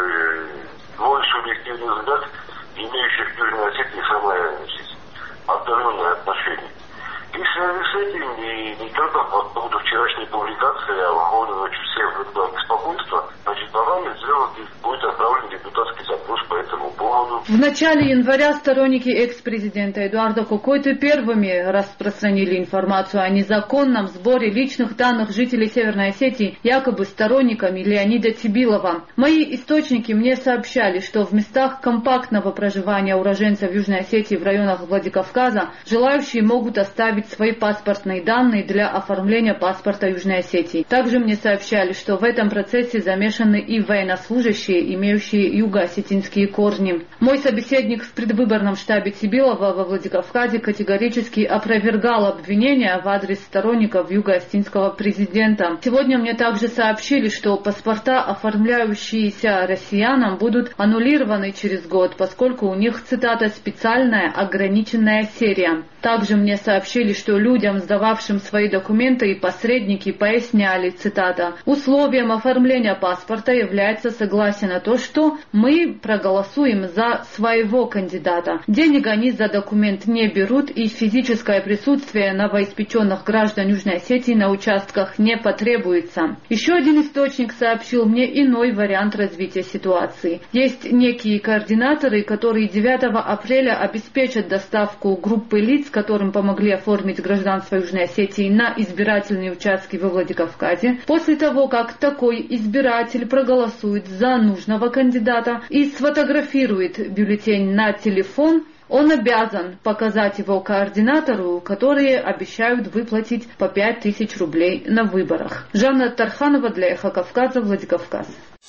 мой субъективный взгляд, имеющих к Южной Осетии самое отдаленное отношение. И в связи с этим, не только по поводу вчерашней публикации, а выхода всех беспокойства, значит, парламент будет отправлен депутатский запрос по этому поводу. В начале января сторонники экс-президента Эдуарда Кокойты первыми распространили информацию о незаконном сборе личных данных жителей Северной Осетии якобы сторонниками Леонида Тибилова. Мои источники мне сообщали, что в местах компактного проживания уроженцев Южной Осетии в районах Владикавказа желающие могут оставить свои паспортные данные для оформления паспорта Южной Осетии. Также мне сообщали, что в этом процессе замешаны и военнослужащие, имеющие юго-осетинские корни. Мой собеседник в предвыборном штабе Тибилова во Владикавказе категорически опровергал обвинения в адрес сторонников юго-осетинского президента. Сегодня мне также сообщили, что паспорта, оформляющиеся россиянам, будут аннулированы через год, поскольку у них, цитата, «специальная ограниченная серия». Также мне сообщили, что людям, сдававшим свои документы, и посредники поясняли, цитата, «условием оформления паспорта является согласие на то, что мы проголосуем за своего кандидата. Денег они за документ не берут, и физическое присутствие новоиспеченных граждан Южной Осетии на участках не потребуется». Еще один источник сообщил мне иной вариант развития ситуации. Есть некие координаторы, которые 9 апреля обеспечат доставку группы лиц, которым помогли оформить гражданство Южной Осетии, на избирательные участки во Владикавказе. После того, как такой избиратель проголосует за нужного кандидата и сфотографирует бюллетень на телефон, он обязан показать его координатору, которые обещают выплатить по 5000 рублей на выборах. Жанна Тарханова для Эхо Кавказа, Владикавказ.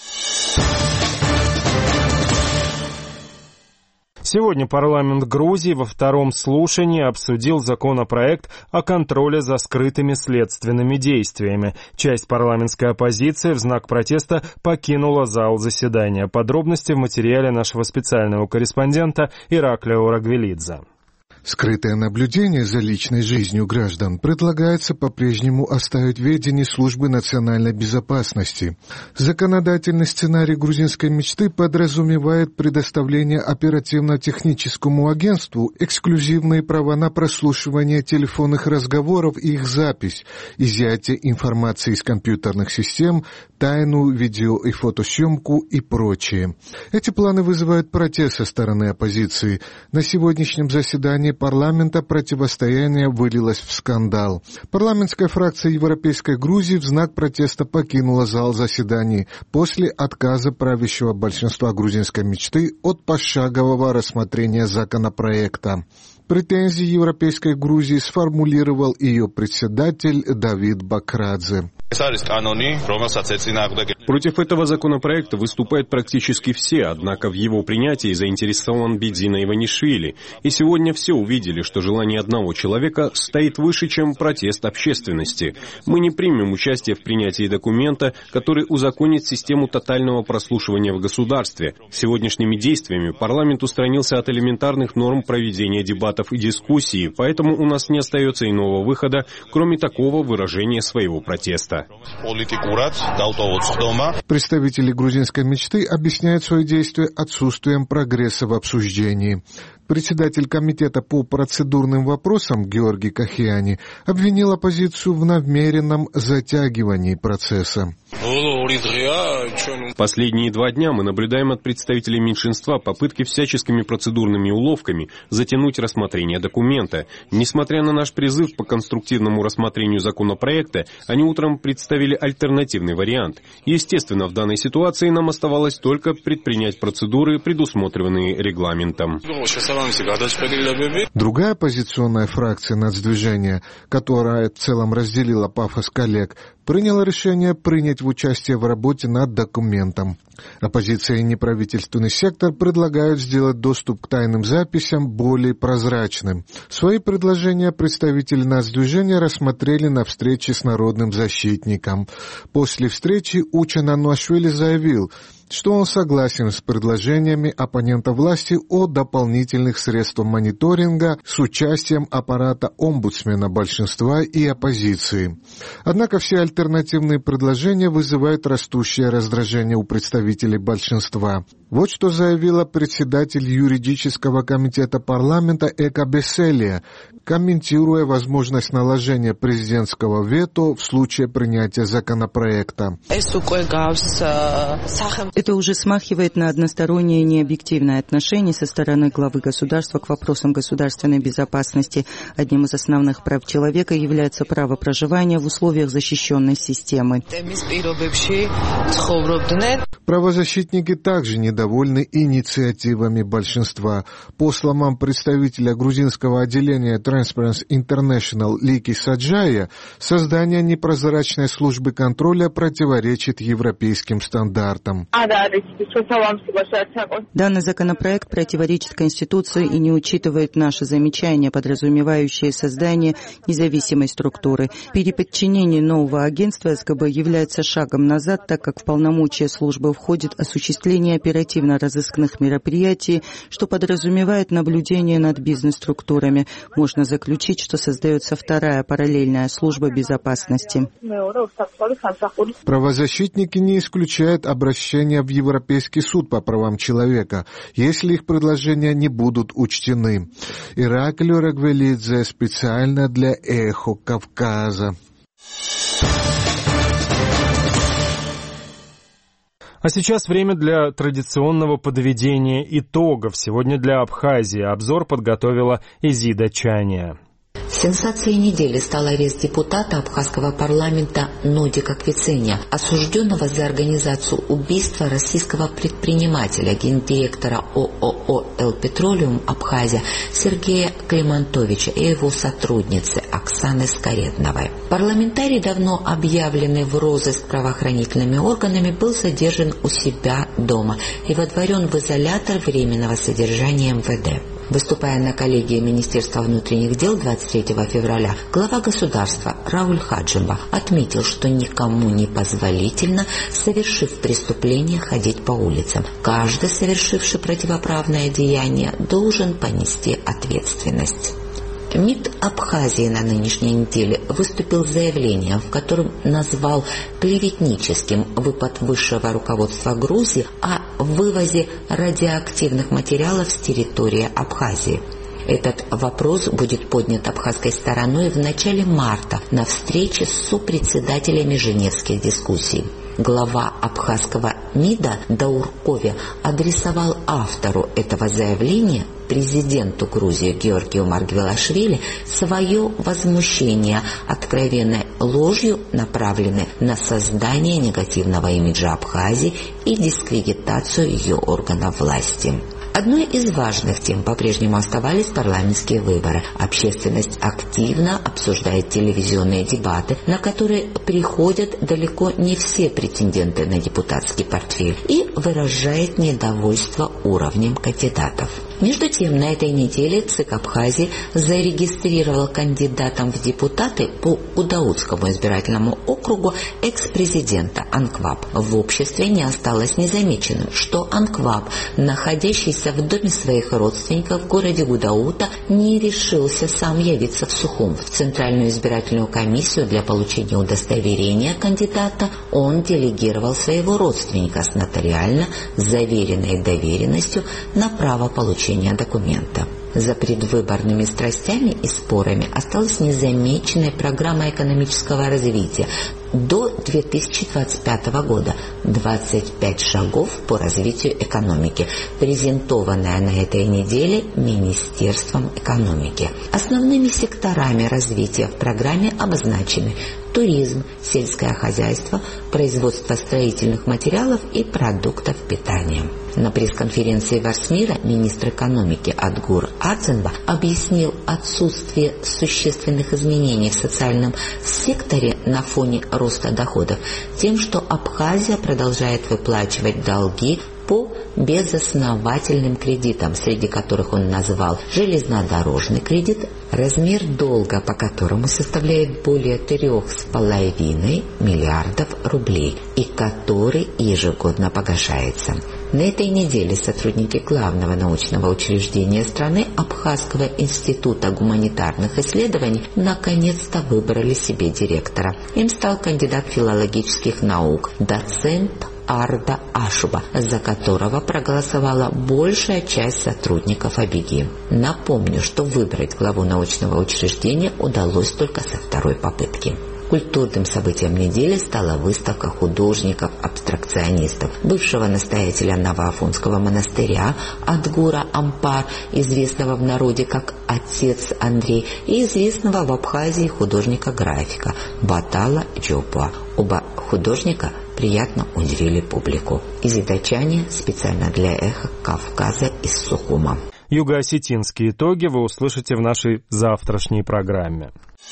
Сегодня парламент Грузии во втором слушании обсудил законопроект о контроле за скрытыми следственными действиями. Часть парламентской оппозиции в знак протеста покинула зал заседания. Подробности в материале нашего специального корреспондента Ираклия Урагвелидзе. Скрытое наблюдение за личной жизнью граждан предлагается по-прежнему оставить в ведении Службы национальной безопасности. Законодательный сценарий грузинской мечты подразумевает предоставление оперативно-техническому агентству эксклюзивные права на прослушивание телефонных разговоров и их запись, изъятие информации из компьютерных систем, тайную видео- и фотосъемку и прочее. Эти планы вызывают протест со стороны оппозиции. На сегодняшнем заседании парламента противостояние вылилось в скандал. Парламентская фракция Европейской Грузии в знак протеста покинула зал заседаний после отказа правящего большинства грузинской мечты от пошагового рассмотрения законопроекта. Претензии Европейской Грузии сформулировал ее председатель Давид Бакрадзе. Против этого законопроекта выступают практически все, однако в его принятии заинтересован Бидзина Иванишвили. И сегодня все увидели, что желание одного человека стоит выше, чем протест общественности. Мы не примем участие в принятии документа, который узаконит систему тотального прослушивания в государстве. Сегодняшними действиями парламент устранился от элементарных норм проведения дебатов и дискуссий, поэтому у нас не остается иного выхода, кроме такого выражения своего протеста. Представители грузинской мечты объясняют свои действия отсутствием прогресса в обсуждении. Председатель комитета по процедурным вопросам Георгий Кахиани обвинил оппозицию в намеренном затягивании процесса. Последние 2 дня мы наблюдаем от представителей меньшинства попытки всяческими процедурными уловками затянуть рассмотрение документа. Несмотря на наш призыв по конструктивному рассмотрению законопроекта, они утром представили альтернативный вариант. Естественно, в данной ситуации нам оставалось только предпринять процедуры, предусмотренные регламентом. Другая оппозиционная фракция «Нацдвижение», которая в целом разделила пафос коллег, приняла решение принять участие в работе над документом. Оппозиция и неправительственный сектор предлагают сделать доступ к тайным записям более прозрачным. Свои предложения представители Нацдвижения рассмотрели на встрече с народным защитником. После встречи Учен Ануашвили заявил: что он согласен с предложениями оппонента власти о дополнительных средствах мониторинга с участием аппарата омбудсмена большинства и оппозиции. Однако все альтернативные предложения вызывают растущее раздражение у представителей большинства. Вот что заявила председатель юридического комитета парламента Эка Беселия, комментируя возможность наложения президентского вето в случае принятия законопроекта. Это уже смахивает на одностороннее необъективное отношение со стороны главы государства к вопросам государственной безопасности. Одним из основных прав человека является право проживания в условиях защищенной системы. Правозащитники также недовольны инициативами большинства. По словам представителя грузинского отделения Transparency International Лики Саджая, создание непрозрачной службы контроля противоречит европейским стандартам. Данный законопроект противоречит Конституции и не учитывает наши замечания, подразумевающие создание независимой структуры. Переподчинение нового агентства СГБ является шагом назад, так как в полномочия службы входит осуществление оперативно-розыскных мероприятий, что подразумевает наблюдение над бизнес-структурами. Можно заключить, что создается вторая параллельная служба безопасности. Правозащитники не исключают обращения в Европейский суд по правам человека, если их предложения не будут учтены. Ираклий Рагвелидзе специально для «Эхо Кавказа». А сейчас время для традиционного подведения итогов. Сегодня для Абхазии обзор подготовила Изида Чания. Сенсацией недели стал арест депутата абхазского парламента Нодика Квиценя, осужденного за организацию убийства российского предпринимателя, гендиректора ООО «Эл Петролиум» Абхазия Сергея Климантовича и его сотрудницы Оксаны Скоредновой. Парламентарий, давно объявленный в розыск правоохранительными органами, был задержан у себя дома и водворен в изолятор временного содержания МВД. Выступая на коллегии Министерства внутренних дел 23 февраля, глава государства Рауль Хаджимба отметил, что никому не позволительно, совершив преступление, ходить по улицам. Каждый, совершивший противоправное деяние, должен понести ответственность. МИД Абхазии на нынешней неделе выступил с заявлением, в котором назвал клеветническим выпад высшего руководства Грузии о вывозе радиоактивных материалов с территории Абхазии. Этот вопрос будет поднят абхазской стороной в начале марта на встрече с сопредседателями женевских дискуссий. Глава абхазского МИДа Дауркове адресовал автору этого заявления, президенту Грузии Георгию Маргвелашвили, свое возмущение откровенной ложью, направленной на создание негативного имиджа Абхазии и дискредитацию ее органов власти. Одной из важных тем по-прежнему оставались парламентские выборы. Общественность активно обсуждает телевизионные дебаты, на которые приходят далеко не все претенденты на депутатский портфель, и выражает недовольство уровнем кандидатов. Между тем, на этой неделе ЦИК Абхазии зарегистрировал кандидатом в депутаты по Гудаутскому избирательному округу экс-президента Анкваб. В обществе не осталось незамеченным, что Анкваб, находящийся в доме своих родственников в городе Гудаута, не решился сам явиться в Сухум. В Центральную избирательную комиссию для получения удостоверения кандидата он делегировал своего родственника с нотариально заверенной доверенностью на право получения документа. За предвыборными страстями и спорами осталась незамеченной программа экономического развития до 2025 года 25 шагов по развитию экономики, презентованная на этой неделе Министерством экономики. Основными секторами развития в программе обозначены туризм, сельское хозяйство, производство строительных материалов и продуктов питания. На пресс-конференции в Арсмира министр экономики Адгур Аценба объяснил отсутствие существенных изменений в социальном секторе на фоне роста доходов тем, что Абхазия продолжает выплачивать долги по безосновательным кредитам, среди которых он назвал железнодорожный кредит, размер долга по которому составляет более 3,5 миллиардов рублей и который ежегодно погашается. На этой неделе сотрудники главного научного учреждения страны Абхазского института гуманитарных исследований наконец-то выбрали себе директора. Им стал кандидат филологических наук, доцент Арда Ашуба, за которого проголосовала большая часть сотрудников Абиги. Напомню, что выбрать главу научного учреждения удалось только со второй попытки. Культурным событием недели стала выставка художников-абстракционистов, бывшего настоятеля Новоафонского монастыря Адгура Ампар, известного в народе как Отец Андрей, и известного в Абхазии художника-графика Батала Джопа. Оба художника приятно удивили публику. Изидачане специально для «Эхо Кавказа» из Сухума. Юго-осетинские итоги вы услышите в нашей завтрашней программе.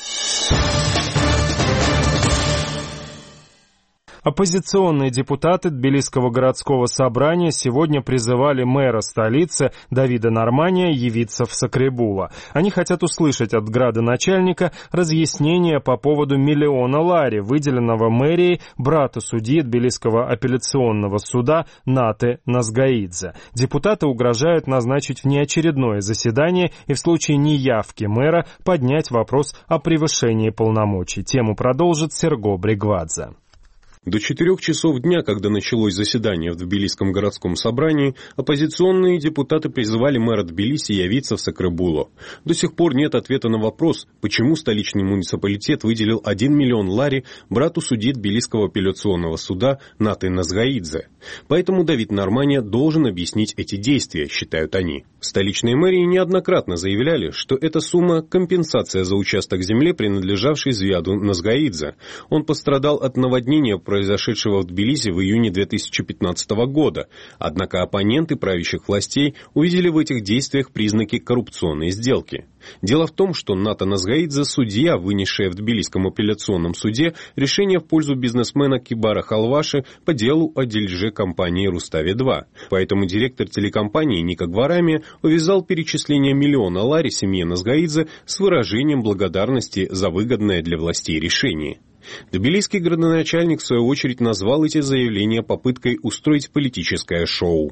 Оппозиционные депутаты Тбилисского городского собрания сегодня призывали мэра столицы Давида Нормания явиться в Сакребуло. Они хотят услышать от градоначальника разъяснения по поводу миллиона лари, выделенного мэрией брату судьи Тбилисского апелляционного суда Наты Назгаидзе. Депутаты угрожают назначить внеочередное заседание и в случае неявки мэра поднять вопрос о превышении полномочий. Тему продолжит Серго Бригвадзе. До 4 часов дня, когда началось заседание в Тбилисском городском собрании, оппозиционные депутаты призывали мэра Тбилиси явиться в Сакребуло. До сих пор нет ответа на вопрос, почему столичный муниципалитет выделил 1 миллион лари брату судьи Тбилисского апелляционного суда Наты Назгаидзе. Поэтому Давид Нормания должен объяснить эти действия, считают они. В столичной мэрии неоднократно заявляли, что эта сумма – компенсация за участок земли, принадлежавший Звяду Назгаидзе. Он пострадал от наводнения, произошедшего в Тбилиси в июне 2015 года. Однако оппоненты правящих властей увидели в этих действиях признаки коррупционной сделки. Дело в том, что Ната Назгаидзе – судья, вынесшая в Тбилисском апелляционном суде решение в пользу бизнесмена Кибара Халваши по делу о дележе компании «Рустави-2». Поэтому директор телекомпании Ника Гварами увязал перечисление миллиона лари семье Назгаидзе с выражением благодарности за выгодное для властей решение. Тбилисский градоначальник, в свою очередь, назвал эти заявления попыткой устроить политическое шоу.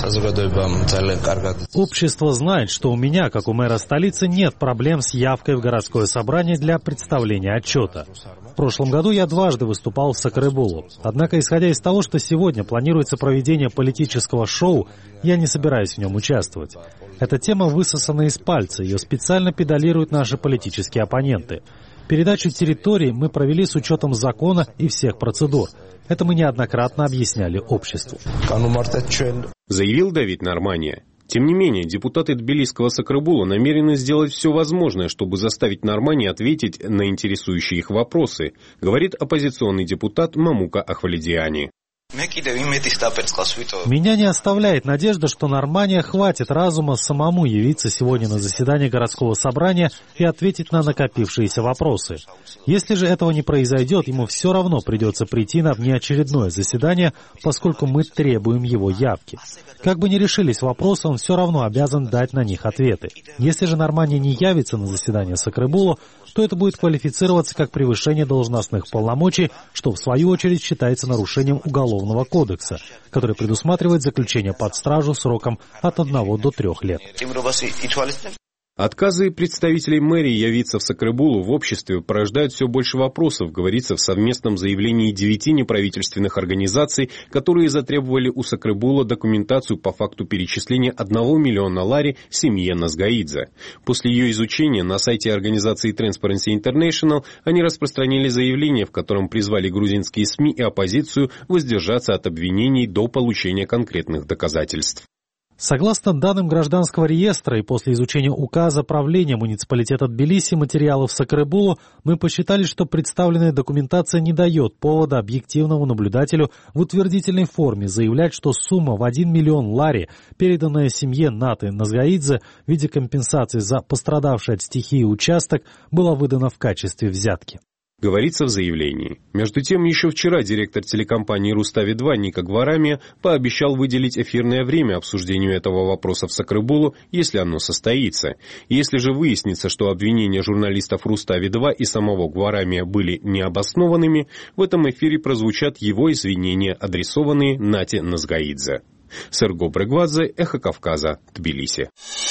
Общество знает, что у меня, как у мэра столицы, нет проблем с явкой в городское собрание для представления отчета. В прошлом году я дважды выступал в Сакребуло. Однако, исходя из того, что сегодня планируется проведение политического шоу, я не собираюсь в нем участвовать. Эта тема высосана из пальца, ее специально педалируют наши политические оппоненты. Передачу территории мы провели с учетом закона и всех процедур. Это мы неоднократно объясняли обществу. Заявил Давид Нормания. Тем не менее, депутаты Тбилисского Сакребуло намерены сделать все возможное, чтобы заставить Нормания ответить на интересующие их вопросы, говорит оппозиционный депутат Мамука Ахвалидиани. Меня не оставляет надежда, что Нормания хватит разума самому явиться сегодня на заседание городского собрания и ответить на накопившиеся вопросы. Если же этого не произойдет, ему все равно придется прийти на внеочередное заседание, поскольку мы требуем его явки. Как бы ни решились вопросы, он все равно обязан дать на них ответы. Если же Нормания не явится на заседание Сакребуло, то это будет квалифицироваться как превышение должностных полномочий, что в свою очередь считается нарушением Уголовного кодекса, который предусматривает заключение под стражу сроком от 1 до 3 лет. Отказы представителей мэрии явиться в Сакребуло в обществе порождают все больше вопросов, говорится в совместном заявлении 9 неправительственных организаций, которые затребовали у Сакребуло документацию по факту перечисления 1 миллиона лари семье Назгаидзе. После ее изучения на сайте организации Transparency International они распространили заявление, в котором призвали грузинские СМИ и оппозицию воздержаться от обвинений до получения конкретных доказательств. Согласно данным гражданского реестра и после изучения указа правления муниципалитета Тбилиси материалов Сакребуло, мы посчитали, что представленная документация не дает повода объективному наблюдателю в утвердительной форме заявлять, что сумма в 1 миллион лари, переданная семье Наты Назгаидзе в виде компенсации за пострадавший от стихии участок, была выдана в качестве взятки. говорится в заявлении. Между тем, еще вчера директор телекомпании «Рустави-2» Ника Гварамия пообещал выделить эфирное время обсуждению этого вопроса в Сакрыбулу, если оно состоится. Если же выяснится, что обвинения журналистов «Рустави-2» и самого Гварамия были необоснованными, в этом эфире прозвучат его извинения, адресованные Нате Назгаидзе. Серго Брегвадзе, Эхо Кавказа, Тбилиси.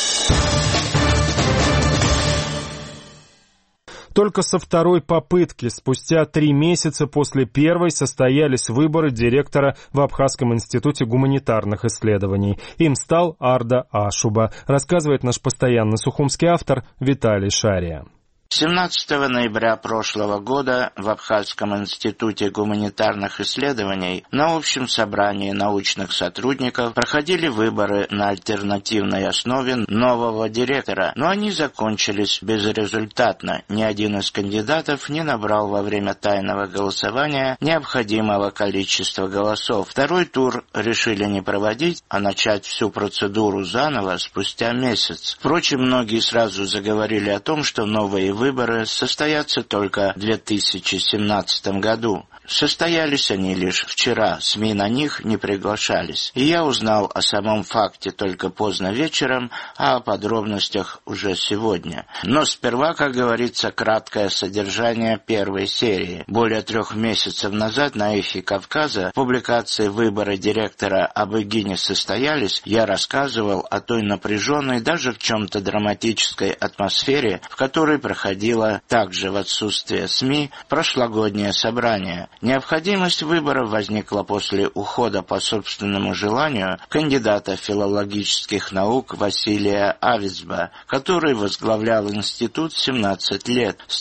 Только со второй попытки, спустя 3 месяца после первой, состоялись выборы директора в Абхазском институте гуманитарных исследований. Им стал Арда Ашуба, рассказывает наш постоянный сухумский автор Виталий Шария. 17 ноября прошлого года в Абхазском институте гуманитарных исследований на общем собрании научных сотрудников проходили выборы на альтернативной основе нового директора, но они закончились безрезультатно. Ни один из кандидатов не набрал во время тайного голосования необходимого количества голосов. Второй тур решили не проводить, а начать всю процедуру заново спустя месяц. Впрочем, многие сразу заговорили о том, что новые выборы состоятся только в 2017 году. Состоялись они лишь вчера, СМИ на них не приглашались. И я узнал о самом факте только поздно вечером, а о подробностях уже сегодня. Но сперва, как говорится, краткое содержание первой серии. Более 3 месяцев назад на Эхе Кавказа в публикации «Выборы директора Абыги не состоялись» я рассказывал о той напряженной, даже в чем-то драматической атмосфере, в которой проходило также в отсутствие СМИ прошлогоднее собрание. Необходимость выборов возникла после ухода по собственному желанию кандидата филологических наук Василия Авицба, который возглавлял институт 17 лет, с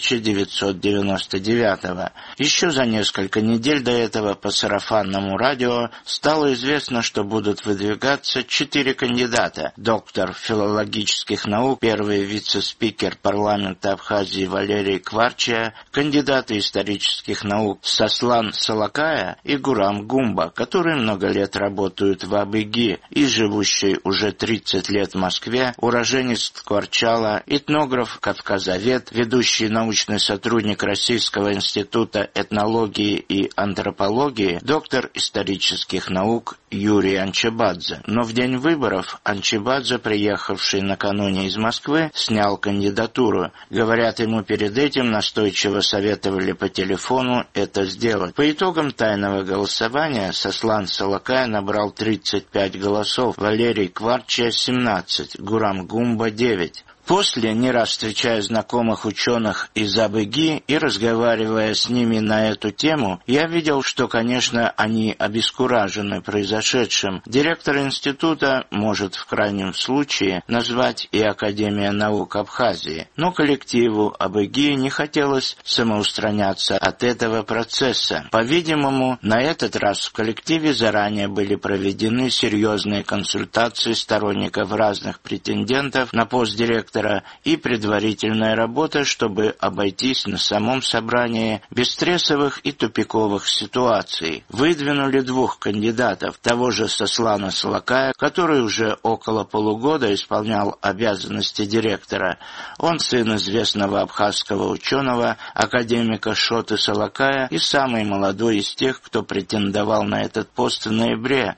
1999-го. Еще за несколько недель до этого по сарафанному радио стало известно, что будут выдвигаться 4 кандидата. Доктор филологических наук, первый вице-спикер парламента Абхазии Валерий Кварчия, кандидаты исторических наук Сослан Салакая и Гурам Гумба, которые много лет работают в Абыги и живущий уже 30 лет в Москве, уроженец Ткварчала, этнограф, кавказовед, ведущий научный сотрудник Российского института этнологии и антропологии, доктор исторических наук Юрий Анчебадзе. Но в день выборов Анчебадзе, приехавший накануне из Москвы, снял кандидатуру. Говорят, ему перед этим настойчиво советовали по телефону это сделать. По итогам тайного голосования Сослан Салакай набрал 35 голосов, Валерий Кварчия 17, Гурам Гумба 9. После, не раз встречая знакомых ученых из Абыги и разговаривая с ними на эту тему, я видел, что, конечно, они обескуражены произошедшим. Директор института может в крайнем случае назвать и Академия наук Абхазии, но коллективу Абыги не хотелось самоустраняться от этого процесса. По-видимому, на этот раз в коллективе заранее были проведены серьезные консультации сторонников разных претендентов на пост директора и предварительная работа, чтобы обойтись на самом собрании без стрессовых и тупиковых ситуаций. Выдвинули 2 кандидатов, того же Сослана Салакая, который уже около полугода исполнял обязанности директора. Он сын известного абхазского ученого, академика Шоты Салакая, и самый молодой из тех, кто претендовал на этот пост в ноябре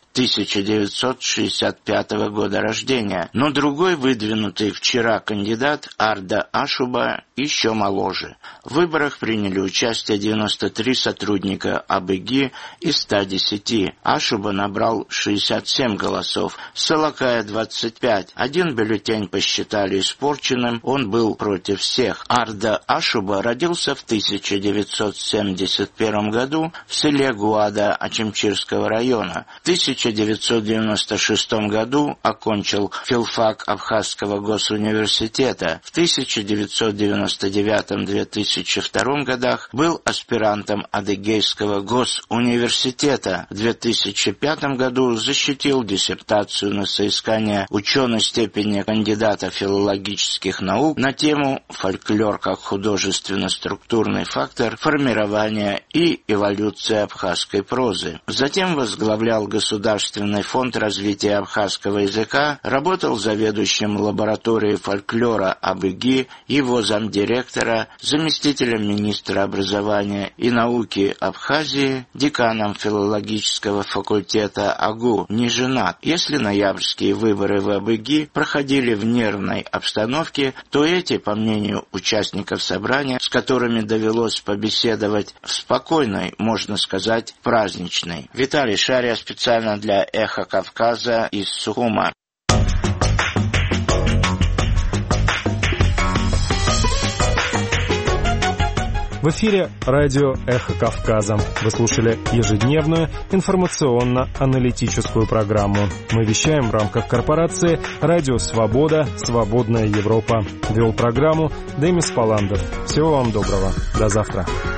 1965 года рождения. Но другой, выдвинутый вчера кандидат Арда Ашуба, еще моложе. В выборах приняли участие 93 сотрудника Абыги из 110. Ашуба набрал 67 голосов, Салакая 25. Один бюллетень посчитали испорченным, он был против всех. Арда Ашуба родился в 1971 году в селе Гуада Ачимчирского района. В 1996 году окончил филфак Абхазского госуниверситета. В 1999-2002 годах был аспирантом Адыгейского госуниверситета. В 2005 году защитил диссертацию на соискание ученой степени кандидата филологических наук на тему «Фольклор как художественно-структурный фактор формирования и эволюции абхазской прозы». Затем возглавлял Государственный фонд развития абхазского языка, работал заведующим лабораторией фольклора фольклора Абыги, его замдиректора, заместителем министра образования и науки Абхазии, деканом филологического факультета АГУ не женат. Если ноябрьские выборы в Абыги проходили в нервной обстановке, то эти, по мнению участников собрания, с которыми довелось побеседовать, в спокойной, можно сказать, праздничной. Виталий Шария специально для «Эхо Кавказа» из Сухума. В эфире радио «Эхо Кавказа». Вы слушали ежедневную информационно-аналитическую программу. Мы вещаем в рамках корпорации «Радио Свобода. Свободная Европа». Вел программу Демис Паландов. Всего вам доброго. До завтра.